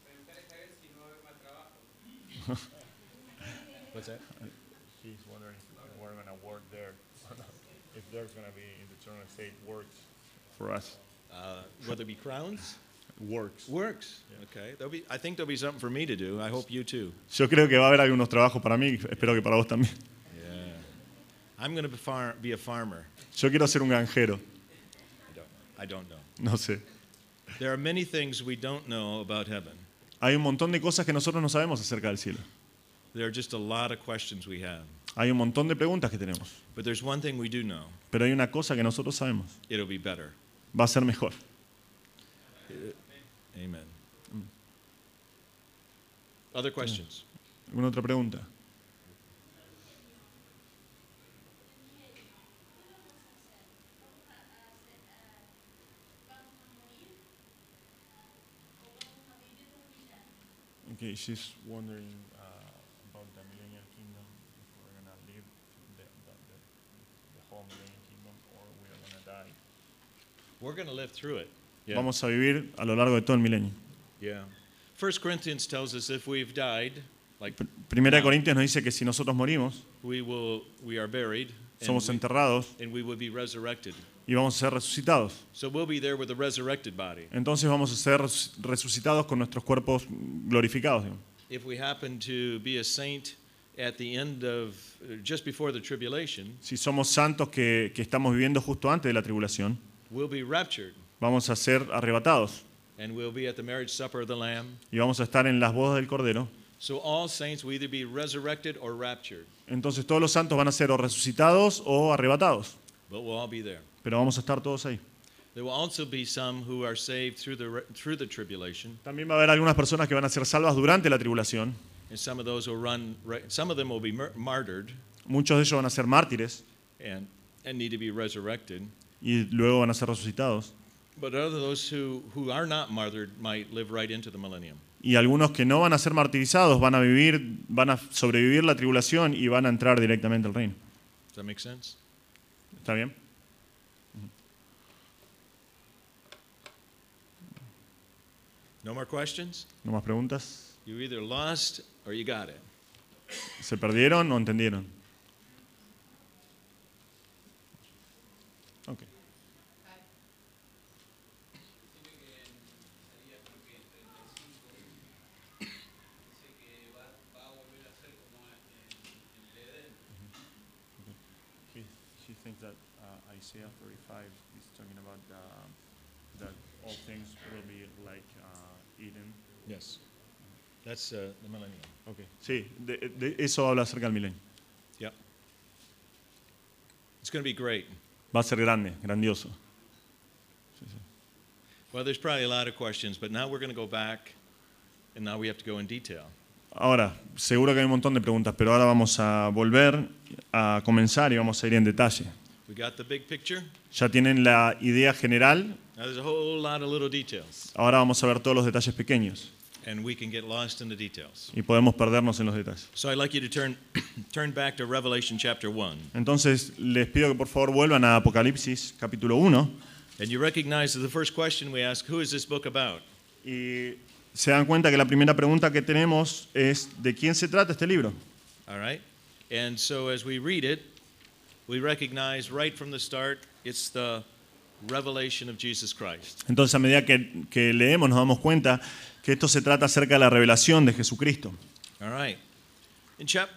What's that? He's wondering if we're going to work there. If there's going to be in the Eternal State works for us. Uh, will there be crowns? Works. Works. Okay. There'll be. I think there'll be something for me to do. I hope you too. Yo creo que va a haber algunos trabajos para mí, espero que para vos también. Yeah. I'm going to be, far, be a farmer. Yo quiero ser un granjero, I don't. I don't know. no sé. There are many things we don't know about heaven. Hay un montón de cosas que nosotros no sabemos acerca del cielo. There are just a lot of questions we have. Hay un montón de preguntas que tenemos. But there's one thing we do know. Pero hay una cosa que nosotros sabemos. It'll be better. Va a ser mejor. Amen. Other questions? ¿Alguna otra pregunta? Okay, she's wondering uh, about the millennial kingdom, if we're going to live the, the, the, the whole millennial kingdom or we're going to die. We're going to live through it. Yeah. Vamos a vivir a lo largo de todo el milenio. Yeah. First Corinthians tells us if we've died, like Pr- Primera de Corintios nos dice que si nosotros morimos, we will, we are buried, and somos we, enterrados and we will be resurrected. y vamos a ser resucitados. So we'll be there with a resurrected body. Entonces vamos a ser resu- resucitados con nuestros cuerpos glorificados. digamos. If we happen to be a saint at the end of, uh, just before the tribulation, Si somos santos que, que estamos viviendo justo antes de la tribulación, we'll be raptured, vamos a ser arrebatados and we'll be at the marriage supper of the Lamb. y vamos a estar en las bodas del Cordero. So all saints will either be resurrected or raptured, Entonces todos los santos van a ser o resucitados o arrebatados, but we'll all be there. pero vamos a estar todos ahí. There will also be some who are saved through the, re- through the tribulation, También va a haber algunas personas que van a ser salvas durante la tribulación. and some of those will run, right, some of them will be mar- martyred Muchos de ellos van a ser mártires and, and need to be resurrected. y luego van a ser resucitados. But other those who, who are not martyred might live right into the millennium. Y algunos que no van a ser martirizados van a vivir, van a sobrevivir la tribulación y van a entrar directamente al reino. Does that make sense? ¿Está bien? No more questions? ¿No más preguntas? You either lost or you got it. ¿Se perdieron o entendieron? Ok. Isaiah thirty-five is talking about the, that all things will be like uh, Eden. Yes. That's uh, the millennium. Okay. Sí, de, de eso habla acerca del milenio. Yep. It's going to be great. Va a ser grande, grandioso. Sí, sí. Well, there's probably a lot of questions, but now we're going to go back, and now we have to go in detail. Ahora, seguro que hay un montón de preguntas, pero ahora vamos a volver a comenzar y vamos a ir en detalle. We got the big picture. Ya tienen la idea general, Now there's a whole lot of little details, ahora vamos a ver todos los detalles pequeños and we can get lost in the details. y podemos perdernos en los detalles. So I'd like you to turn turn back to Revelation chapter one. Entonces, les pido que por favor vuelvan a Apocalipsis capítulo uno And you recognize that the first question we ask, who is this book about? y se dan cuenta que la primera pregunta que tenemos es ¿de quién se trata este libro? All right? And so as we read it, we recognize right from the start it's the revelation of Jesus Christ. Entonces, a medida que, que leemos nos damos cuenta que esto se trata acerca de la revelación de Jesucristo. All right. In, chap-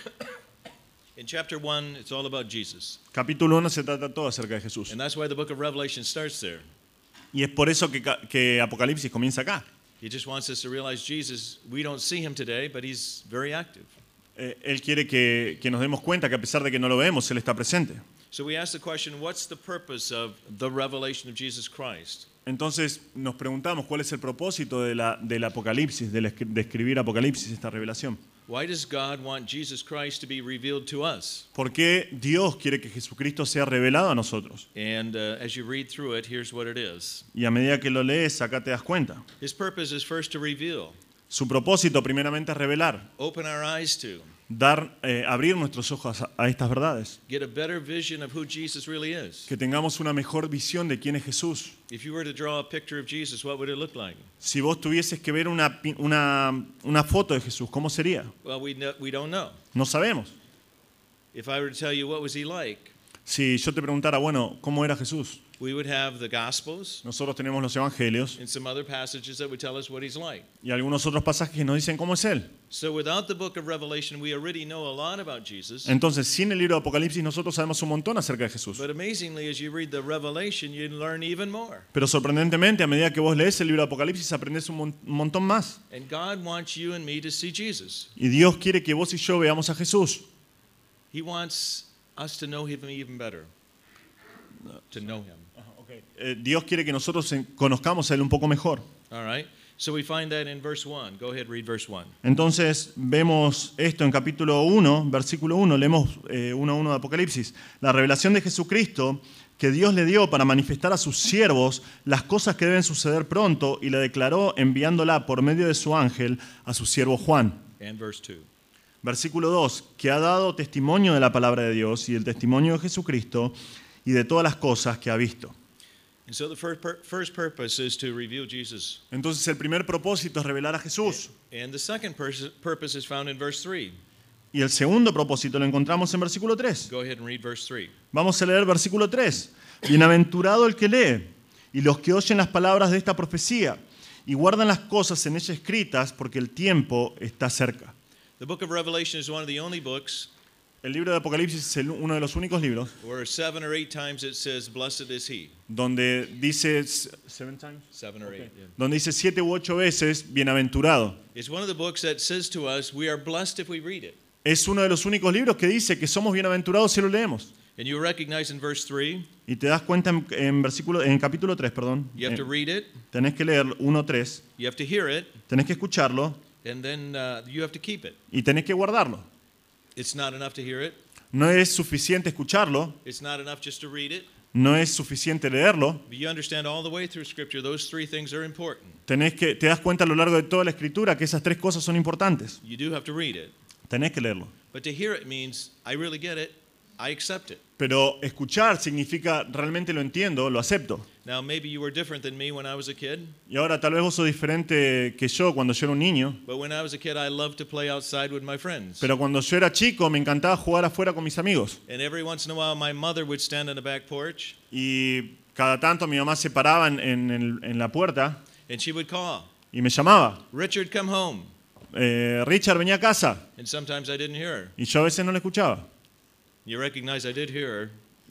in chapter one, it's all about Jesus. Capítulo uno se trata todo acerca de Jesús. And that's why the book of Revelation starts there. Y es por eso que, ca- que Apocalipsis comienza acá. He just wants us to realize Jesus, we don't see him today, but he's very active. Eh, él quiere que, que nos demos cuenta que a pesar de que no lo vemos, Él está presente. So we ask the question, what's the purpose of the revelation of Jesus Christ? Entonces nos preguntamos cuál es el propósito de la, del Apocalipsis, de, la escri- de escribir Apocalipsis, esta revelación. Why does God want Jesus Christ to be revealed to us? ¿Por qué Dios quiere que Jesucristo sea revelado a nosotros? And uh, as you read through it, here's what it is. Y a medida que lo lees, acá te das cuenta. His purpose is first to reveal, Su propósito primeramente es revelar, open our eyes to, dar, eh, abrir nuestros ojos a, a estas verdades. get a better vision of who Jesus really is. Que tengamos una mejor visión de quién es Jesús. If you were to draw a picture of Jesus, what would it look like? Si vos tuvieses que ver una, pi- una, una foto de Jesús, ¿cómo sería? Well, we, know, we don't know. No sabemos. If I were to tell you what was he like, Si yo te preguntara, bueno, ¿cómo era Jesús? we would have the Gospels Nosotros tenemos los evangelios and some other passages that would tell us what he's like. y algunos otros pasajes que nos dicen cómo es Él. So without the book of Revelation, we already know a lot about Jesus. Entonces, sin el libro de Apocalipsis, nosotros sabemos un montón acerca de Jesús. But amazingly, as you read the Revelation, you learn even more. Pero sorprendentemente, a medida que vos lees el libro de Apocalipsis, aprendes un, mon- un montón más. And God wants you and me to see Jesus. Y Dios quiere que vos y yo veamos a Jesús. He wants us to know him even better. To know him. Eh, Dios quiere que nosotros en- conozcamos a Él un poco mejor. All right? So we find that in verse one. Go ahead, read verse one. Entonces, vemos esto en capítulo uno, versículo uno, leemos eh, uno a uno de Apocalipsis. La revelación de Jesucristo que Dios le dio para manifestar a sus siervos las cosas que deben suceder pronto y la declaró enviándola por medio de su ángel a su siervo Juan. And verse two. Versículo dos, que ha dado testimonio de la palabra de Dios y el testimonio de Jesucristo y de todas las cosas que ha visto. And so the first, pur- first purpose is to reveal Jesus. Entonces el primer propósito es revelar a Jesús. And the second pers- purpose is found in verse three. Y el segundo propósito lo encontramos en versículo tres. Go ahead and read verse three. Vamos a leer versículo tres. Bienaventurado el que lee y los que oyen las palabras de esta profecía y guardan las cosas en ella escritas porque el tiempo está cerca. The book of Revelation is one of the only books El libro de Apocalipsis es el- uno de los únicos libros where seven or eight times it says, "Blessed is he." donde dice seven times? Seven or eight. Yeah. Donde dice siete u ocho veces bienaventurado. It's one of the books that says to us, we are blessed if we read it. Es uno de los únicos libros que dice que somos bienaventurados si lo leemos. And you recognize in verse three, Y te das cuenta en, en versículo en capítulo tres, perdón. you have eh, to read it, tenés que leer uno tres, you have to hear it, tenés que escucharlo and then uh, you have to keep it. y tenés que guardarlo. It's not enough to hear it. No es suficiente escucharlo, It's not enough just to read it. no es suficiente leerlo. But you understand all the way through Scripture, those three things are important. Tenés que, te das cuenta a lo largo de toda la escritura que esas tres cosas son importantes. You do have to read it. Tenés que leerlo. But to hear it means, I really get it, I accept it. Pero escuchar significa realmente lo entiendo, lo acepto. Now, maybe you were different than me when I was a kid, Y ahora tal vez vos sos diferente que yo cuando yo era un niño. but when I was a kid, I loved to play outside with my friends. Pero cuando yo era chico me encantaba jugar afuera con mis amigos. And every once in a while, my mother would stand on the back porch, Y cada tanto mi mamá se paraba en, en el- en la puerta and she would call, y me llamaba. "Richard, come home." Eh, Richard, venía a casa. And sometimes I didn't hear her. Y yo a veces no le escuchaba. You recognize I did hear her.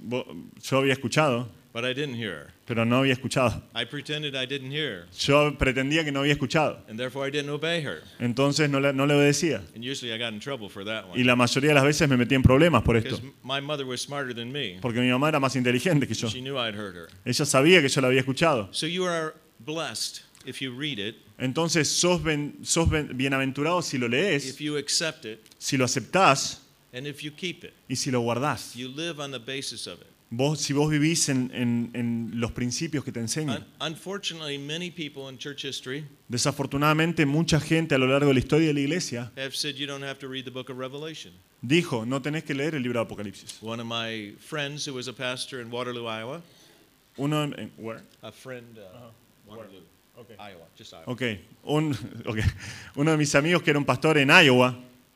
Bo- Yo había escuchado, but I didn't hear. pero no había escuchado. I pretended I didn't hear, Yo pretendía que no había escuchado. and therefore I didn't obey her. Entonces no le, no le obedecía. And usually I got in trouble for that Y one. la mayoría de las veces me metí en problemas por esto. Because my mother was smarter than me. Porque mi mamá era más inteligente que yo. She knew I'd heard her. Ella sabía que yo la había escuchado. So you are blessed if you read it, Entonces sos, ben- sos ben- bienaventurado si lo lees, if you accept it, si lo aceptás and if you keep it. y si lo guardás. You live on the basis of it. Vos, si vos vivís en, en- en los principios que te Un- enseñan. unfortunately, many people in church history Desafortunadamente, mucha gente a lo largo de la historia de la iglesia have said you don't have to read the book of Revelation. dijo, no tenés que leer el libro de Apocalipsis. One of my friends who was a pastor in Waterloo, Iowa, Uno en, en- where? a friend, uh, Waterloo, Iowa, just Iowa. Ok, un- ok. Uno de mis amigos que era un pastor en Iowa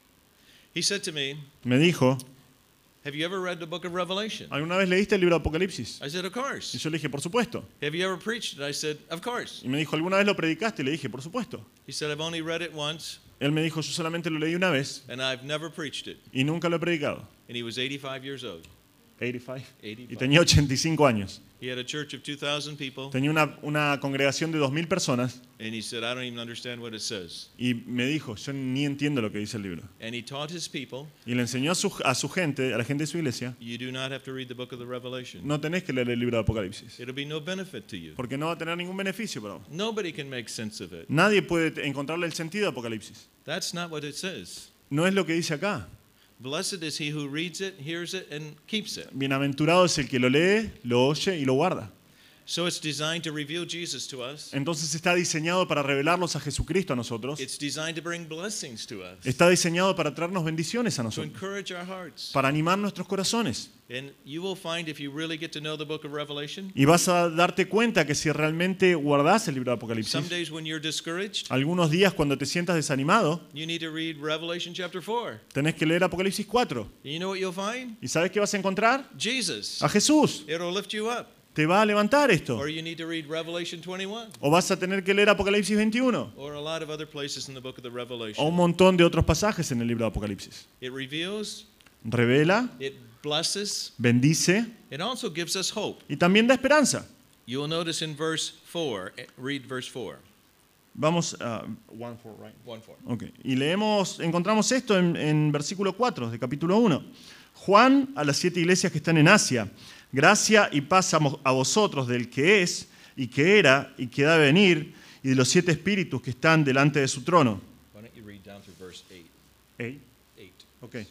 He said to me, me dijo, have you ever read the book of Revelation? ¿alguna vez leíste el libro de Apocalipsis? I said, of Y course. yo le dije, por supuesto. Have you ever preached it? I said, of course. Y me dijo, ¿alguna vez lo predicaste? Y le dije, por supuesto. He said, I've only read it once, Él me dijo, yo solamente lo leí una vez and I've never preached it. y nunca lo he predicado. And he was eighty-five years old. ochenta y cinco. Y eighty-five. tenía ochenta y cinco años. He had a church of two thousand people, Tenía una, una congregación de dos mil personas and he said, I don't even understand what it says. y me dijo, yo ni entiendo lo que dice el libro. And he taught his people, Y le enseñó a su, a su gente, a la gente de su iglesia, you do not have to read the book of the Revelation. no tenés que leer el libro de Apocalipsis, It'll be no benefit to you. porque no va a tener ningún beneficio para vos. Nobody can make sense of it. Nadie puede encontrarle el sentido de Apocalipsis. That's not what it says. No es lo que dice acá. Blessed is he who reads it, hears it, and keeps it. Bienaventurado es el que lo lee, lo oye y lo guarda. So it's designed to reveal Jesus to us. Entonces está diseñado para revelarnos a Jesucristo a nosotros. It's designed to bring blessings to us, Está diseñado para traernos bendiciones a to nosotros, encourage our hearts. para animar nuestros corazones. And you will find if you really get to know the book of Revelation, Y vas a darte cuenta que si realmente guardás el libro de some Apocalipsis, days when you're discouraged, algunos días cuando te sientas desanimado, you need to read Revelation chapter four. tenés que leer Apocalipsis cuatro. And you know what you'll find? ¿Y sabes qué vas a encontrar? Jesus. A Jesús. It'll lift you up. Te va a levantar esto. Or you need to read Revelation twenty-one, O vas a tener que leer Apocalipsis veintiuno. or a lot of other places in the book of the O un Revelation. montón de otros pasajes en el libro de Apocalipsis. It reveals, Revela, it blesses, bendice it also gives us hope. y también da esperanza. You will notice in verse four, eh, read verse four. Vamos a... one four, right? one four. Ok. Y leemos, encontramos esto en, en versículo cuatro de capítulo uno. Juan a las siete iglesias que están en Asia. Gracia y paz a mo- a vosotros del que es y que era y que ha de venir y de los siete espíritus que están delante de su trono. Why don't you read down to verse eight? Eight. eight. Ok.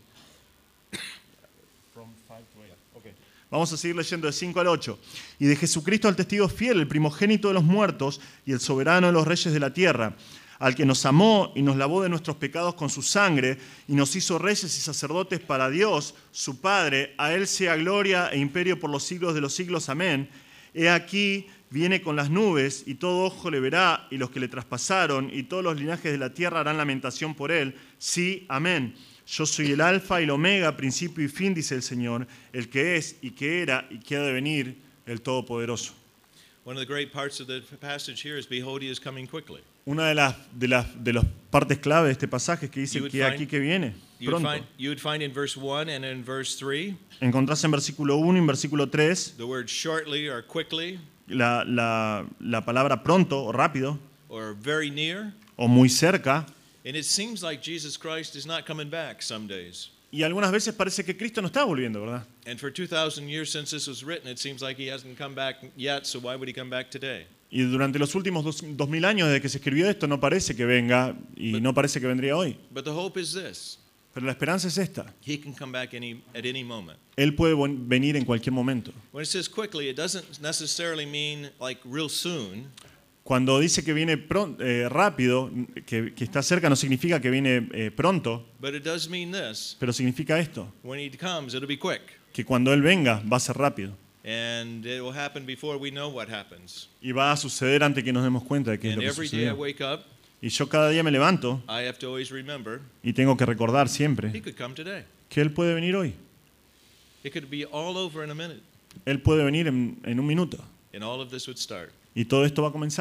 Vamos a seguir leyendo de cinco al ocho. Y de Jesucristo al testigo fiel, el primogénito de los muertos y el soberano de los reyes de la tierra, al que nos amó y nos lavó de nuestros pecados con su sangre y nos hizo reyes y sacerdotes para Dios, su Padre. A él sea gloria e imperio por los siglos de los siglos. Amén. He aquí, viene con las nubes y todo ojo le verá y los que le traspasaron y todos los linajes de la tierra harán lamentación por él. Sí, amén. Yo soy el alfa y el omega, principio y fin, dice el Señor, el que es y que era y que ha de venir, el Todopoderoso. One of the great parts of the passage here is, behold, he is coming quickly. Una de las, de las, de las partes clave de este pasaje es que dice You would que aquí find- que viene, You would, pronto. find, you would find in verse one and in verse three, Encontrás en versículo uno y en versículo tres the word shortly or quickly la, la, la palabra pronto o rápido or very near. o muy cerca. And it seems like Jesus Christ is not coming back some days. Y algunas veces parece que Cristo no está volviendo, ¿verdad? And for two thousand years since this was written, it seems like he hasn't come back yet, so why would he come back today? Y durante los últimos dos, dos mil años desde que se escribió esto no parece que venga y no parece que vendría hoy. But the hope is this. Pero la esperanza es esta. He can come back any, at any moment. Él puede ven- venir en cualquier momento. When it says quickly, it doesn't necessarily mean like real soon. Cuando dice que viene pron- eh, rápido, que, que está cerca, no significa que viene eh, pronto, But it does mean this. pero significa esto, When he comes, it'll be quick. que cuando Él venga va a ser rápido. And it will happen before we know what happens. Y va a suceder antes que nos demos cuenta de qué es And lo que every day I sucedió. wake up, Y yo cada día me levanto I have to always remember y tengo que recordar he siempre could come today. que Él puede venir hoy. It could be all over in a minute. Él puede venir en, en un minuto. And all of this would start. Y todo esto va a comenzar.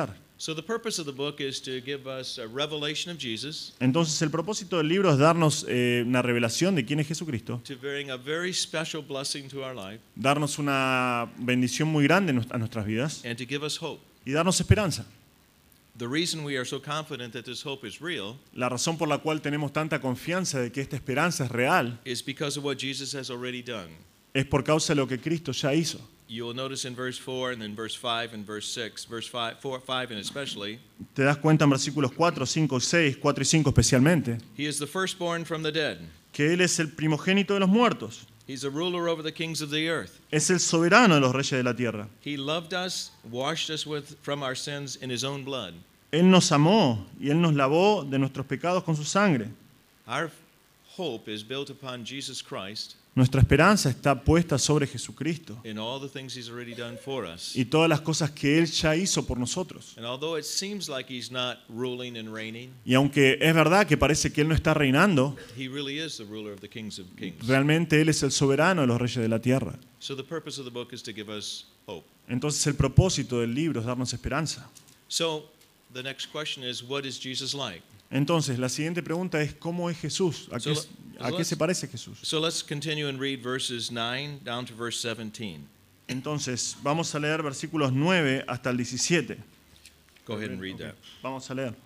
So the purpose of the book is to give us a revelation of Jesus, Entonces el propósito del libro es darnos eh, una revelación de quién es Jesucristo, to bring a very special blessing to our life, darnos una bendición muy grande en nuest- a nuestras vidas and to give us hope. y darnos esperanza. The reason we are so confident that this hope is real La razón por la cual tenemos tanta confianza de que esta esperanza es real is because of what Jesus has already done. es por causa de lo que Cristo ya hizo. You will notice in verse four and then verse five and verse six, verse five, four, five and especially, Te das cuenta en versículos cuatro, cinco, seis, cuatro y cinco especialmente, he is the firstborn from the dead. que Él es el primogénito de los muertos, He's a ruler over the kings of the earth. es el soberano de los reyes de la tierra. He loved us, washed us with, from our sins in his own blood. Él nos amó y Él nos lavó de nuestros pecados con su sangre. Our hope is built upon Jesus Christ Nuestra esperanza está puesta sobre Jesucristo in all the things he's already done for us. y todas las cosas que Él ya hizo por nosotros. And although it seems like he's not ruling and reigning, Y aunque es verdad que parece que Él no está reinando, he really is the ruler of the kings of kings. realmente Él es el soberano de los reyes de la tierra. So the purpose of the book is to give us hope. Entonces el propósito del libro es darnos esperanza. So the next question is, what is Jesus like? Entonces la siguiente pregunta es, ¿cómo es Jesús? ¿A qué, So, a qué se parece Jesús? So let's continue and read verses nine down to verse seventeen. Entonces vamos a leer versículos nueve hasta el diecisiete. Go ahead and read that. Vamos a leer.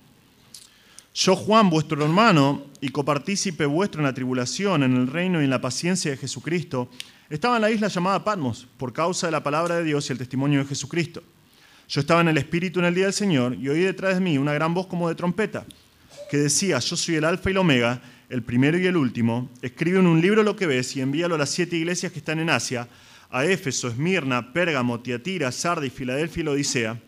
Yo, Juan, vuestro hermano y copartícipe vuestro en la tribulación, en el reino y en la paciencia de Jesucristo, estaba en la isla llamada Patmos por causa de la palabra de Dios y el testimonio de Jesucristo. Yo estaba en el Espíritu en el día del Señor y oí detrás de mí una gran voz como de trompeta que decía, yo soy el Alfa y el Omega, el primero y el último. Escribe en un libro lo que ves y envíalo a las siete iglesias que están en Asia, a Éfeso, Esmirna, Pérgamo, Tiatira, Sardis, Filadelfia y la Odisea.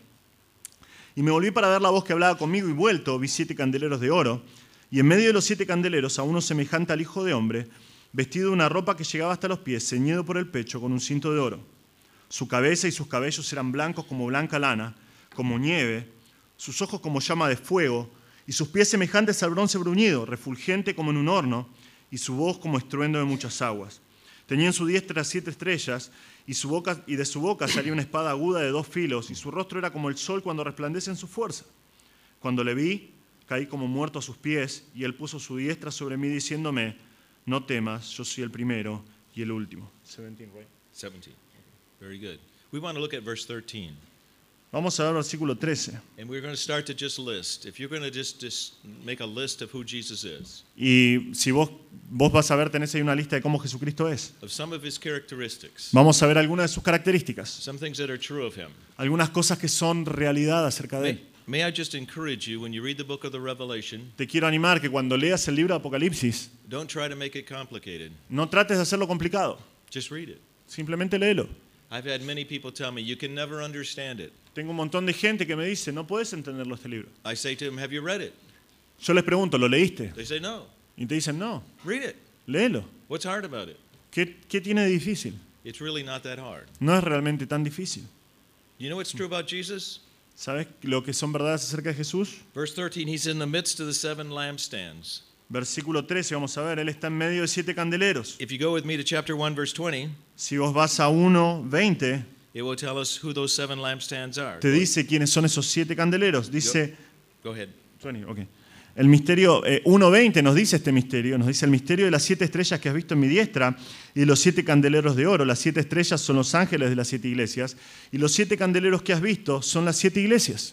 Y me volví para ver la voz que hablaba conmigo y vuelto vi siete candeleros de oro, y en medio de los siete candeleros a uno semejante al Hijo de Hombre, vestido de una ropa que llegaba hasta los pies, ceñido por el pecho con un cinto de oro. Su cabeza y sus cabellos eran blancos como blanca lana, como nieve, sus ojos como llama de fuego, y sus pies semejantes al bronce bruñido, refulgente como en un horno, y su voz como estruendo de muchas aguas. Tenía en su diestra siete estrellas, y, su boca, y de su boca salía una espada aguda de dos filos, y su rostro era como el sol cuando resplandece en su fuerza. Cuando le vi, caí como muerto a sus pies, y él puso su diestra sobre mí, diciéndome, no temas, yo soy el primero y el último. seventeen, right? seventeen. Very good. We want to look at verse thirteen. Vamos a ver versículo trece. And we're going to start to just list. If you're going to just, just make a list of who Jesus is, Y si vos, vos vas a ver, tenés ahí una lista de cómo Jesucristo es. of some of his characteristics, Vamos a ver algunas de sus características, some things that are true of him. algunas cosas que son realidad acerca de él. May, may I just encourage you, when you read the book of the Revelation, Te quiero animar que cuando leas el libro de Apocalipsis, don't try to make it complicated. no trates de hacerlo complicado, Just read it. simplemente léelo. I've had many people tell me, you can never understand it. Tengo un montón de gente que me dice, no puedes entenderlo este libro. I say to them, have you read it? Yo les pregunto, ¿lo leíste? They say, no. Y te dicen, no, Read it. léelo. What's hard about it? ¿Qué, qué tiene de difícil? It's really not that hard. No es realmente tan difícil. You know what's true about Jesus? ¿Sabes lo que son verdades acerca de Jesús? Verse thirteen, he's in the midst of the seven lampstands. Versículo trece, vamos a ver, Él está en medio de siete candeleros. If you go with me to chapter one, verse twenty, Si vos vas a uno veinte, it will tell us who those seven lampstands are. te dice quiénes son esos siete candeleros. Dice, Go ahead. veinte, ok. El misterio, eh, uno veinte nos dice este misterio, nos dice el misterio de las siete estrellas que has visto en mi diestra y de los siete candeleros de oro. Las siete estrellas son los ángeles de las siete iglesias y los siete candeleros que has visto son las siete iglesias.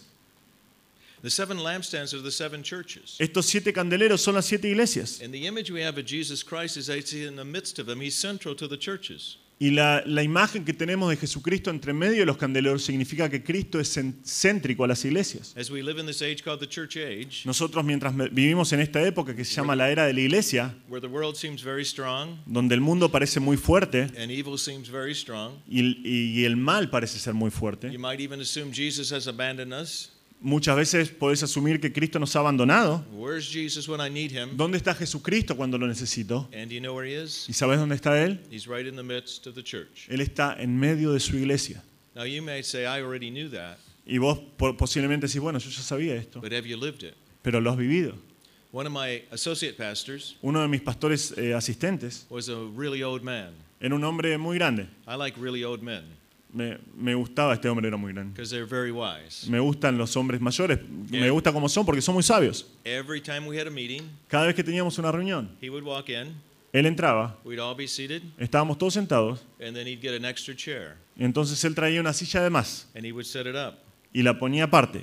The seven lampstands are the seven churches. Estos siete candeleros son las siete iglesias. And the image we have of Jesus Christ is that he's in the midst of them. He's central to the churches. Y la, la imagen que tenemos de Jesucristo entre medio de los candeleros significa que Cristo es cen- céntrico a las iglesias. As we live in this age called the church age, Nosotros mientras me- vivimos en esta época que se llama la era de la iglesia, where the world seems very strong donde el mundo parece muy fuerte and evil seems very strong, y, y- y el mal parece ser muy fuerte, you might even assume Jesus has abandoned us. muchas veces podés asumir que Cristo nos ha abandonado. Where's Jesus when I need him? ¿Dónde está Jesucristo cuando lo necesito? And do you know where he is? ¿Y sabes dónde está Él? He's right in the midst of the church. Él está en medio de su iglesia. Now you may say, I already knew that, Y vos po- posiblemente decís, bueno, yo ya sabía esto, but have you lived it? pero lo has vivido. One of my associate pastors Uno de mis pastores eh, asistentes was a really old man. era un hombre muy grande. I like really old men. Me, me gustaba, este hombre era muy grande. because they're very wise. Me gustan los hombres mayores, me Yeah. gusta cómo son porque son muy sabios. Every time we had a meeting, Cada vez que teníamos una reunión, he would walk in, él entraba, we'd all be seated, estábamos todos sentados, and then he'd get an extra chair, y entonces él traía una silla de más and he would set it up. y la ponía aparte.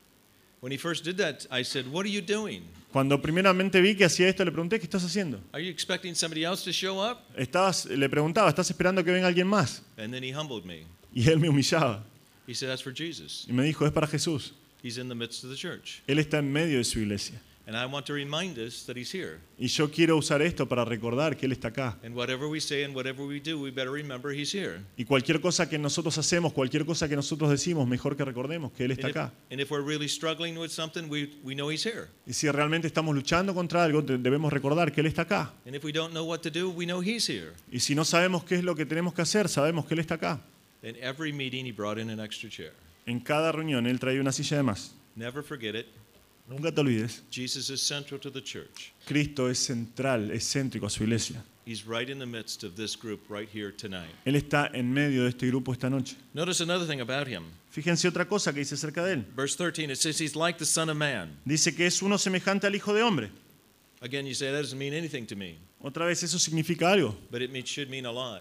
When he first did that, I said, "What are you doing? Cuando primeramente vi que hacía esto, le pregunté, ¿qué estás haciendo? Are you expecting somebody else to show up?" Estabas, le preguntaba, ¿estás esperando que venga alguien más? And then he humbled me. Y él me humillaba He said, "That's for Jesus. y me dijo, es para Jesús. He's in the midst of the church." Él está en medio de su iglesia. And I want to remind us that he's here. Y yo quiero usar esto para recordar que Él está acá. And whatever we say and whatever we do, we better remember he's here. Y cualquier cosa que nosotros hacemos, cualquier cosa que nosotros decimos, mejor que recordemos que Él está And if, acá. and if we're really struggling with something, we, we know he's here. Y si realmente estamos luchando contra algo, de- debemos recordar que Él está acá. And if we don't know what to do, we know he's here. Y si no sabemos qué es lo que tenemos que hacer, sabemos que Él está acá. In every meeting, he brought in an extra chair. En cada reunión Él trae una silla de más. Never forget it. Nunca te olvides, Jesus is central to the church. Cristo es central, es céntrico a su iglesia. He's right in the midst of this group right here tonight. Él está en medio de este grupo esta noche. Notice another thing about him. Fíjense otra cosa que dice acerca de Él. Verse thirteen, it says he's like the Son of Man. Dice que es uno semejante al Hijo de Hombre. Again, you say that doesn't mean anything to me, Otra vez, eso significa algo. but it mean- should mean a lot.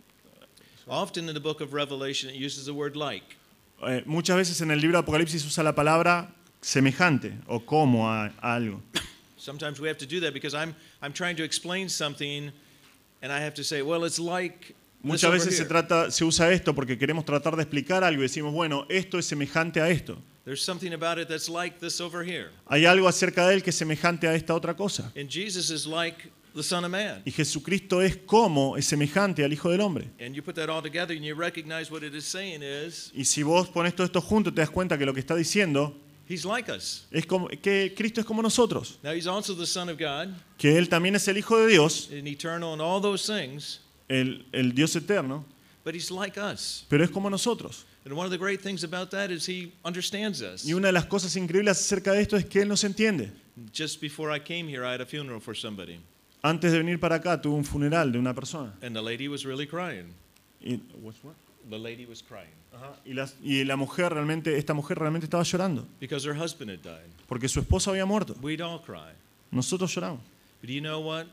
Often in the book of Revelation, it uses the word like. Eh, muchas veces en el libro de Apocalipsis usa la palabra semejante o como a, a algo. Sometimes we have to do that because I'm, I'm trying to explain something and I have to say, well, it's like this Muchas over veces se, here. trata, se usa esto porque queremos tratar de explicar algo y decimos, bueno, esto es semejante a esto. There's something about it that's like this over here. Hay algo acerca de Él que es semejante a esta otra cosa. And Jesus is like the Son of Man. Y Jesucristo es como, es semejante al Hijo del Hombre. And you put that all together and you recognize what it is saying is, Y si vos pones todo esto junto, te das cuenta que lo que está diciendo he's like us. es como, que Cristo es como nosotros. Now, he's also the Son of God, Que Él también es el Hijo de Dios, and eternal and all those things, el, el Dios eterno, but he's like us. pero es como nosotros. And one of the great things about that is he understands us. Y una de las cosas increíbles acerca de esto es que Él nos entiende. Just before I came here, I had a funeral for somebody, Antes de venir para acá tuve un funeral de una persona. and the lady was really crying. Y, The lady was crying y la, y la mujer realmente, esta mujer realmente estaba llorando because her husband had died. porque su esposo había muerto. We'd all cry. Nosotros lloramos. But do you know what?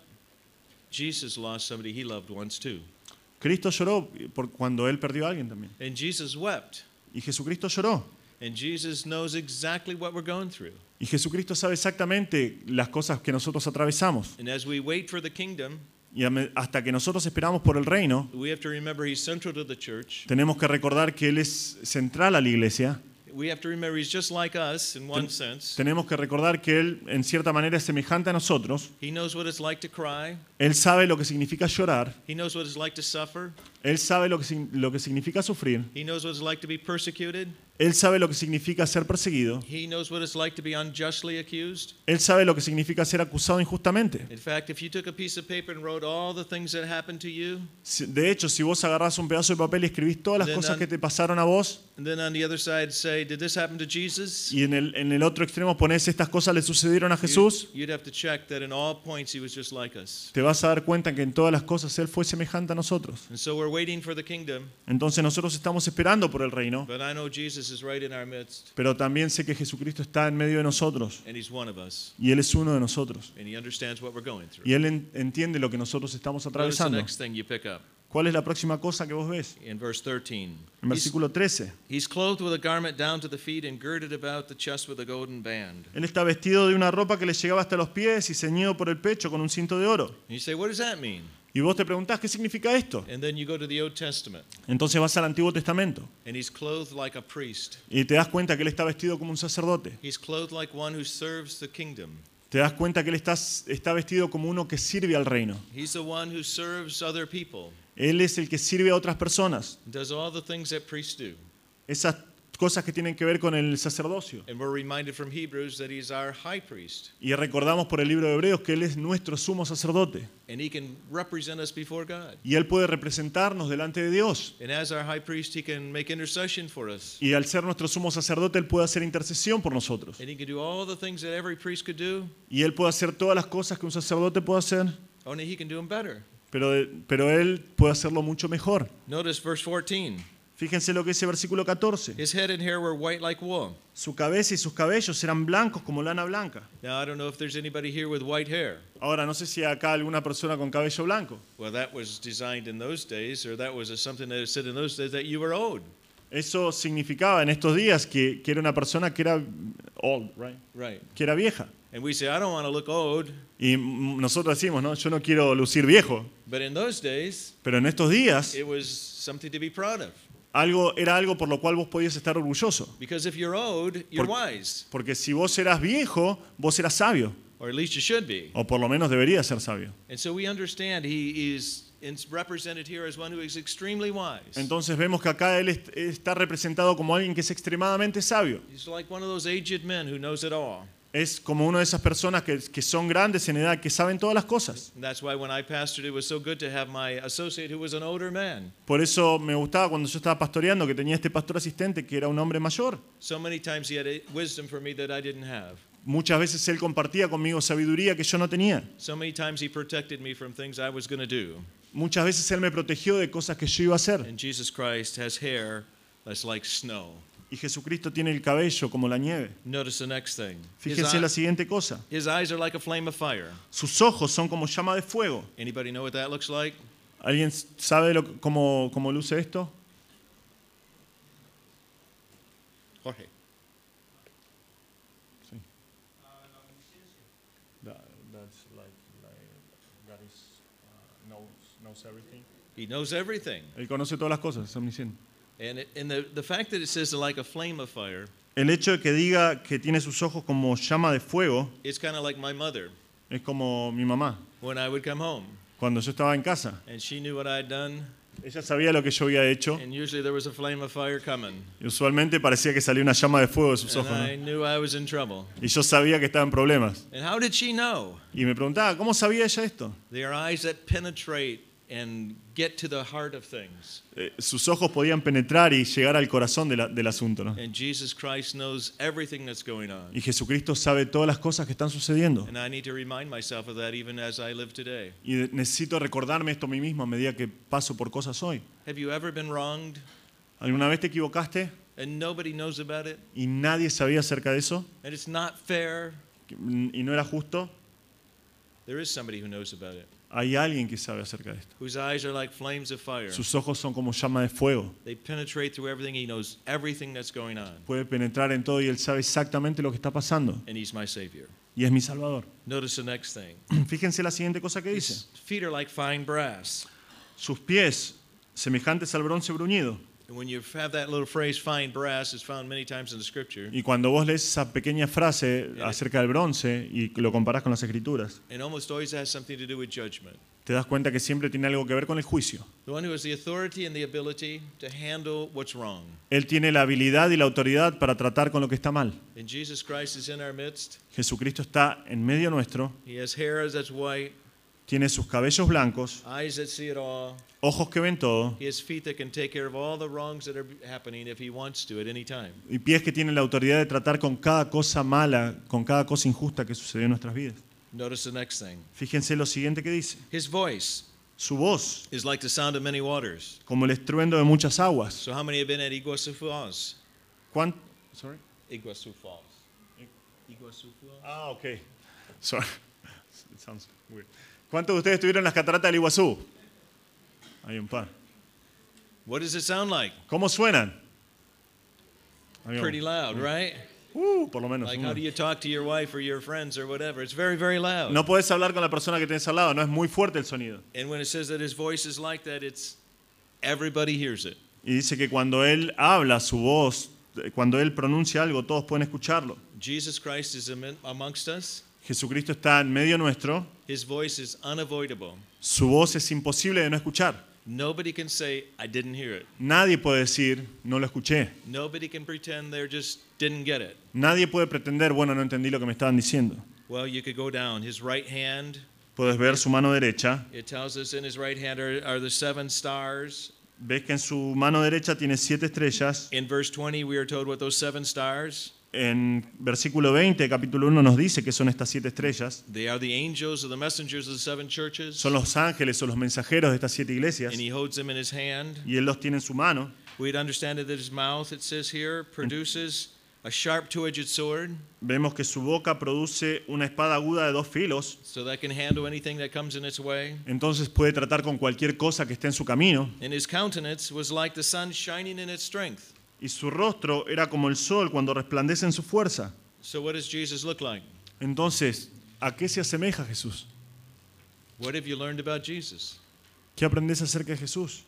Jesus lost somebody he loved once too. Cristo lloró por cuando Él perdió a alguien también. And Jesus wept. Y Jesucristo lloró. And Jesus knows exactly what we're going through. Y Jesucristo sabe exactamente las cosas que nosotros atravesamos. And as we wait for the kingdom, Y hasta que nosotros esperamos por el reino, we have to remember he's central to the church. tenemos que recordar que Él es central a la iglesia. We have to remember he's just like us in one sense. Tenemos que recordar que Él en cierta manera es semejante a nosotros. He knows what it's like to cry. Él sabe lo que significa llorar. He knows what it's like to suffer. Él sabe lo que, sig- lo que significa sufrir. He knows what it's like to be persecuted. Él sabe lo que significa ser perseguido. He knows what it's like to be unjustly accused. Él sabe lo que significa ser acusado injustamente. In fact, if you took a piece of paper and wrote all the things that happened to you, Si- De hecho, si vos agarrás un pedazo de papel y escribís todas las Then cosas un- que te pasaron a vos, and then on the other side say, did this happen to Jesus? y en el, en el otro extremo ponés estas cosas le sucedieron a Jesús, You'd, you'd have to check that in all points he was just like us. te vas a dar cuenta que en todas las cosas Él fue semejante a nosotros. And so we're waiting for the kingdom, Entonces nosotros estamos esperando por el reino, but I know Jesus is right in our midst, pero también sé que Jesucristo está en medio de nosotros, and he's one of us, y Él es uno de nosotros. and he understands what we're going through. Y Él en- entiende lo que nosotros estamos Notice the atravesando. next thing you pick up ¿Cuál es la próxima cosa que vos ves? in verse thirteen. En He's, versículo trece. he's clothed with a garment down to the feet and girded about the chest with a golden band. Él está vestido de una ropa que le llegaba hasta los pies y ceñido por el pecho con un cinto de oro. And you say, what does that mean? Y vos te preguntás, ¿qué significa esto? And then you go to the Old Testament, Entonces vas al Antiguo Testamento and he's clothed like a priest. y te das cuenta que Él está vestido como un sacerdote. He's clothed like one who serves the kingdom. Te das cuenta que Él está, está vestido como uno que sirve al reino. He's the one who serves other people, Él es el que sirve a otras personas. does all the things that priests do. Esas cosas que tienen que ver con el sacerdocio. And we're reminded from Hebrews that he's our high priest, Y recordamos por el libro de Hebreos que Él es nuestro sumo sacerdote. and he can represent us before God. Y Él puede representarnos delante de Dios. And as our high priest, he can make intercession for us. Y al ser nuestro sumo sacerdote, Él puede hacer intercesión por nosotros. And he can do all the things that every priest could do, Y Él puede hacer todas las cosas que un sacerdote puede hacer. only he can do them better. Pero, pero Él puede hacerlo mucho mejor. Notice verse fourteen. Fíjense lo que dice versículo catorce. His head and hair were white like wool. Su cabeza y sus cabellos eran blancos como lana blanca. Now, I don't know if there's anybody here with white hair. Ahora, no sé si hay acá alguna persona con cabello blanco. Well, that was designed in those days, or that was a, something that was said in those days that you were owed. Eso significaba en estos días que, que era una persona que era old, right? Right. Que era vieja. And we say, I don't want to look old. Y mm, nosotros decimos, ¿no? Yo no quiero lucir viejo. But in those days, Pero en estos días, it was something to be proud of. algo, era algo por lo cual vos podías estar orgulloso. Because if you're owed, you're Por- wise. Porque si vos eras viejo, vos eras sabio. Or at least you should be. O por lo menos deberías ser sabio. And so we understand he is represented here as one who is extremely wise. Entonces vemos que acá él est- está representado como alguien que es extremadamente sabio. He's like one of those aged men who knows it all. Es como una de esas personas que, que son grandes en edad, que saben todas las cosas. And that's why when I pastored, it was so good to have my associate who was an older man. Por eso me gustaba cuando yo estaba pastoreando que tenía este pastor asistente que era un hombre mayor. So many times he had a wisdom for me that I didn't have. Muchas veces él compartía conmigo sabiduría que yo no tenía. So many times he protected me from things I was going to do. Muchas veces él me protegió de cosas que yo iba a hacer. And Jesus Christ has hair that's like snow. Y Jesucristo tiene el cabello como la nieve. Notice the next thing. His, Fíjense eye- la siguiente cosa. his eyes are like a flame of fire. Sus ojos son como llama de fuego. Anybody know what that looks like? ¿Alguien sabe lo, cómo, cómo luce esto? Jorge. He knows everything. Él conoce todas las cosas, es omnisciente. And, it, and the, the fact that it says like a flame of fire, El hecho de que diga que tiene sus ojos como llama de fuego it's kind of like my mother es como mi mamá. when I would come home. Cuando yo estaba en casa, And she knew what I'd done, ella sabía lo que yo había hecho and usually there was a flame of fire coming. y usualmente parecía que salía una llama de fuego de sus And ojos, ¿no? I knew I was in trouble. Y yo sabía que estaba en problemas. And how did she know? Y me preguntaba, ¿cómo sabía ella esto? They are eyes that penetrate and get to the heart of things. Eh, sus ojos podían penetrar y llegar al corazón de la- del asunto, ¿no? And Jesus Christ knows everything that's going on. Y Jesucristo sabe todas las cosas que están sucediendo. And I need to remind myself of that even as I live today. Y de- necesito recordarme esto a mí mismo a medida que paso por cosas hoy. Have you ever been wronged ¿Alguna vez te equivocaste and nobody knows about it? y nadie sabía acerca de eso? And it's not fair? ¿Y no era justo? There is somebody who knows about it. Hay alguien que sabe acerca de esto. Whose eyes are like flames of fire. Sus ojos son como llama de fuego. They penetrate through everything. He knows everything that's going on. Puede penetrar en todo y él sabe exactamente lo que está pasando. And he's my Savior. Y es mi Salvador. Notice the next thing. Fíjense la siguiente cosa que dice. His feet are like fine brass. Sus pies, semejantes al bronce bruñido. And when you have that little phrase, fine brass, is found many times in the scripture. Y cuando vos lees esa pequeña frase acerca del bronce y lo comparás con las escrituras, And almost always has something to do with judgment. te das cuenta que siempre tiene algo que ver con el juicio. The one who has the authority and the ability to handle what's wrong. Él tiene la habilidad y la autoridad para tratar con lo que está mal. And Jesus Christ is in our midst. Jesucristo está en medio nuestro, He has hair that's white, tiene sus cabellos blancos, eyes that see it all. ojos que ven todo He has feet that can take care of all the wrongs that are happening if he wants to at any time. y pies que tienen la autoridad de tratar con cada cosa mala, con cada cosa injusta que sucedió en nuestras vidas. Notice the next thing. Fíjense lo siguiente que dice. His voice Su voz, is like the sound of many waters. como el estruendo de muchas aguas. So how many have been at Iguazu Falls? ¿Cuán- Sorry? Iguazu Falls. Iguazu Falls. Ah, ok. Sorry. It sounds weird. ¿Cuántos de ustedes estuvieron en las cataratas del Iguazú? Hay un par. What does it sound like? ¿Cómo suenan? Hay un- Pretty loud, right? Uh, por lo menos. Like uno. how do you talk to your wife or your friends or whatever? It's very, very loud. No puedes hablar con la persona que tienes al lado, no es muy fuerte el sonido. And when it says that his voice is like that, it's everybody hears it. Y dice que cuando él habla, su voz, eh, cuando él pronuncia algo, todos pueden escucharlo. Jesus Christ is am- amongst us. Jesucristo está en medio nuestro, His voice is unavoidable. su voz es imposible de no escuchar. Nobody can say, I didn't hear it. Nadie puede decir, no lo escuché. Nobody can pretend they just didn't get it. Nadie puede pretender, bueno, no entendí lo que me estaban diciendo. Well, you could go down. His right hand, Puedes ver su mano derecha. it tells us in his right hand are, are the seven stars. Ves que en su mano derecha tiene siete estrellas. In verse twenty, we are told what those seven stars. En versículo veinte, capítulo uno, nos dice que son estas siete estrellas. They are the angels or the messengers of the seven churches. Son los ángeles o los mensajeros de estas siete iglesias. And he holds them in his hand. Y él los tiene en su mano. We'd understand that his mouth, it says here, produces a sharp two-edged sword, Vemos que su boca produce una espada aguda de dos filos. so that can handle anything that comes in its way. Entonces puede tratar con cualquier cosa que esté en su camino. And his countenance was like the sun shining in its strength. Y su rostro era como el sol cuando resplandece en su fuerza. So what does Jesus look like? Entonces, ¿a qué se asemeja Jesús? What have you learned about Jesus? ¿Qué aprendes acerca de Jesús?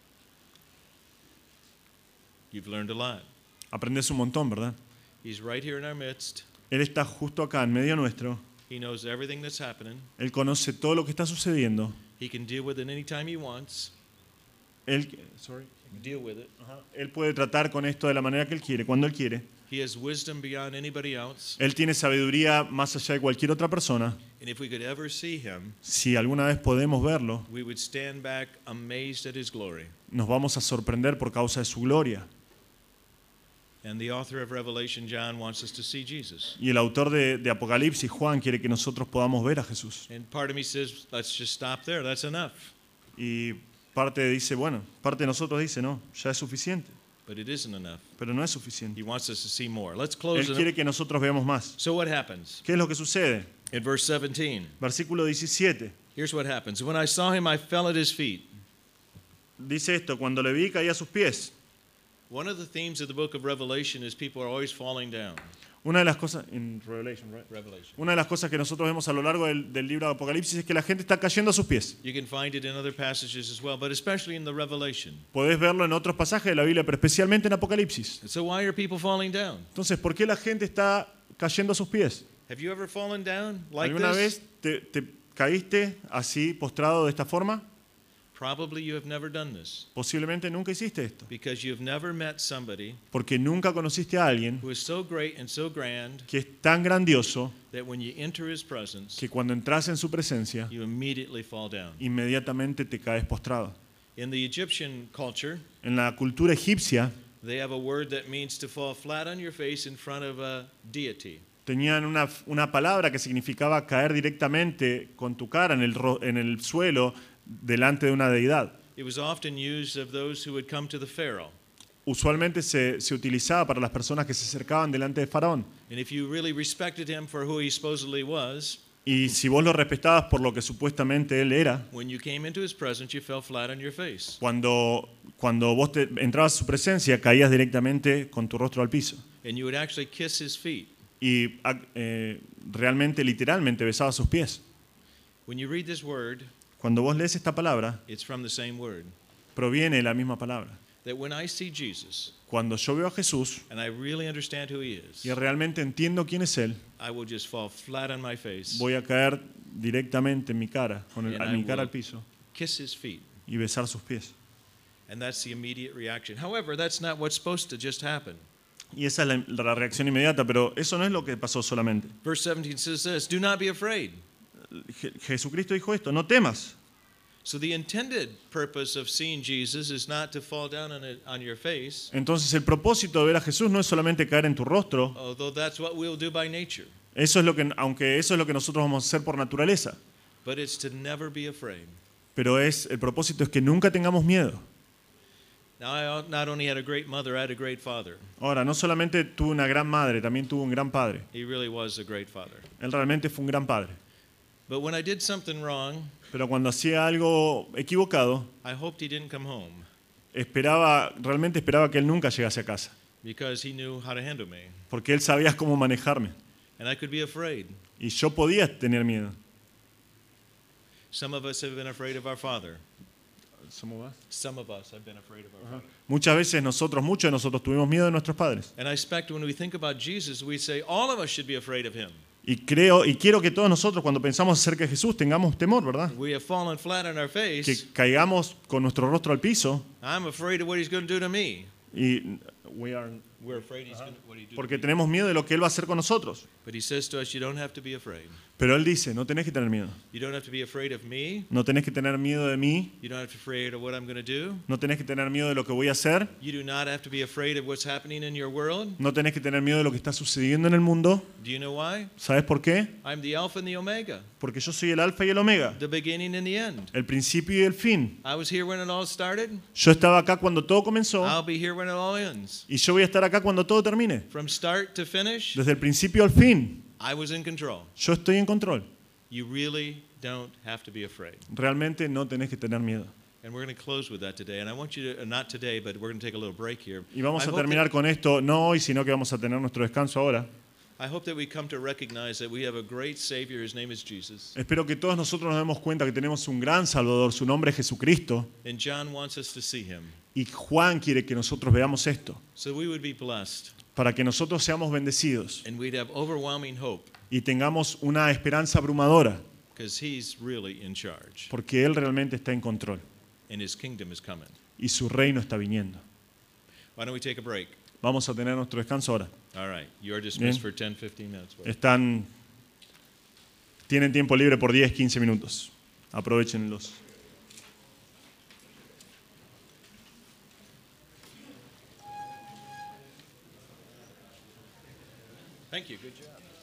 You've learned a lot. Aprendes un montón, ¿verdad? He's right here in our midst. Él está justo acá en medio nuestro. He knows everything that's happening. Él conoce todo lo que está sucediendo. He can deal with it anytime he wants. Él, sorry. He can deal with it. Él puede tratar con esto de la manera que él quiere, cuando él quiere. He has wisdom beyond anybody else. Él tiene sabiduría más allá de cualquier otra persona. And if we could ever see him, Si alguna vez podemos verlo, we would stand back amazed at his glory. nos vamos a sorprender por causa de su gloria. And the author of Revelation, John, wants us to see Jesus. Y el autor de, de Apocalipsis, Juan, quiere que nosotros podamos ver a Jesús. And part of me says, let's just stop there. That's enough. Y parte dice, bueno, parte de nosotros dice, no, ya es suficiente. But it isn't enough. Pero no es suficiente. He wants us to see more. Let's close Él it. quiere que nosotros veamos más. So what happens? ¿Qué es lo que sucede? In verse seventeen, Versículo diecisiete. here's what happens. When I saw him, I fell at his feet. Dice esto, cuando le vi caí a sus pies. One of the themes of the book of Revelation is people are always falling down. Una de las cosas, in Revelation, right? Revelation. Una de las cosas que nosotros vemos a lo largo del, del libro de Apocalipsis es que la gente está cayendo a sus pies. You can find it in other passages as well, but especially in the Revelation. Podés verlo en otros pasajes de la Biblia, pero especialmente en Apocalipsis. And so why are people falling down? Entonces, ¿por qué la gente está cayendo a sus pies? Have you ever fallen down like ¿Alguna this? vez te, te caíste así, postrado de esta forma? Probably you have never done this Posiblemente nunca hiciste esto, because you've never met somebody porque nunca conociste a alguien who is so great and so grand que es tan grandioso that when you enter his presence, que cuando entras en su presencia, you immediately fall down. inmediatamente te caes postrado. In the Egyptian culture, En la cultura egipcia they have a word that means to fall flat on your face in front of a deity. tenían una, una palabra que significaba caer directamente con tu cara en el, ro- en el suelo delante de una deidad. It was often used of those who would come to the Pharaoh. Usualmente se, se utilizaba para las personas que se acercaban delante de Faraón. And if you really respected him for who he supposedly was, Y si vos lo respetabas por lo que supuestamente él era, when you came into his presence, you fell flat on your face. cuando, cuando vos te, entrabas a su presencia, caías directamente con tu rostro al piso. And you would actually kiss his feet. Y eh, realmente, literalmente, besabas sus pies. When you read this word, Cuando vos lees esta palabra, it's from the same word. proviene de la misma palabra. That when I see Jesus Cuando yo veo a Jesús and I really understand who he is, y realmente entiendo quién es Él, I will just fall flat on my face, voy a caer directamente en mi cara, con el- And a I mi cara will- al piso, kiss his feet. y besar sus pies. And that's the immediate reaction. However, that's not what's supposed to just happen. Y esa es la, la reacción inmediata, pero eso no es lo que pasó solamente. Verse seventeen says this, do not be afraid. Je- Jesucristo dijo esto, no temas. So the intended purpose of seeing Jesus is not to fall down on, it, on your face, Entonces el propósito de ver a Jesús no es solamente caer en tu rostro, although that's what we'll do by nature, eso es lo que, aunque eso es lo que nosotros vamos a hacer por naturaleza, but it's to never be afraid. pero es, el propósito es que nunca tengamos miedo. Now, I not only had a great mother, I had a great father. Ahora, no solamente tuvo una gran madre, también tuvo un gran padre. He really was a great father. Él realmente fue un gran padre. But when I did something wrong, Pero cuando hacía algo equivocado, I hoped he didn't come home esperaba, realmente esperaba que él nunca llegase a casa, because he knew how to handle me. porque él sabía cómo manejarme. And I could be afraid. Y yo podía tener miedo. Some of us have been afraid of our father. Some of us have been afraid of our father. Muchas veces nosotros, muchos de nosotros tuvimos miedo de nuestros padres. And I expect when we think about Jesus, we say all of us should be afraid of him. Y creo y quiero que todos nosotros cuando pensamos acerca de Jesús tengamos temor, ¿verdad? We have fallen flat on our Que face. caigamos con nuestro rostro al piso I'm afraid of what he's going to do to me. y we are We're afraid he's going to, what he do. porque tenemos miedo de lo que Él va a hacer con nosotros. But he says to us, you don't have to be afraid. Pero Él dice, no tenés que tener miedo. You don't have to be afraid of me. No tenés que tener miedo de mí. You don't have to be afraid of what I'm going to do. No tenés que tener miedo de lo que voy a hacer. You do not have to be afraid of what's happening in your world. No tenés que tener miedo de lo que está sucediendo en el mundo. Do you know why? ¿Sabes por qué? I'm the Alpha and the Omega, Porque yo soy el alfa y el omega, the beginning and the end. el principio y el fin. I was here when it all started. Yo estaba acá cuando todo comenzó I'll be here when it all ends. y yo voy a estar acá cuando todo termine. From start to finish, Desde el principio al fin, I was in control. yo estoy en control. You really don't have to be afraid. Realmente no tenés que tener miedo. And we're going to close with that today. And I want you to, uh, not today, but we're going to take a little break here. Y vamos I a hope terminar that- con esto, no hoy, sino que vamos a tener nuestro descanso ahora. I hope that we come to recognize that we have a great Savior. His name is Jesus. Espero que todos nosotros nos demos cuenta que tenemos un gran Salvador, su nombre es Jesucristo, And John wants us to see him y Juan quiere que nosotros veamos esto, so we would be blessed para que nosotros seamos bendecidos and we'd have overwhelming hope y tengamos una esperanza abrumadora, because he's really in charge porque Él realmente está en control and his kingdom is coming. y su reino está viniendo. Why don't we take a break? Vamos a tener nuestro descanso ahora. All right. You are dismissed Bien. for ten, fifteen minutes. Están, tienen tiempo libre por diez, quince minutos. Aprovechenlos. Thank you. Good job.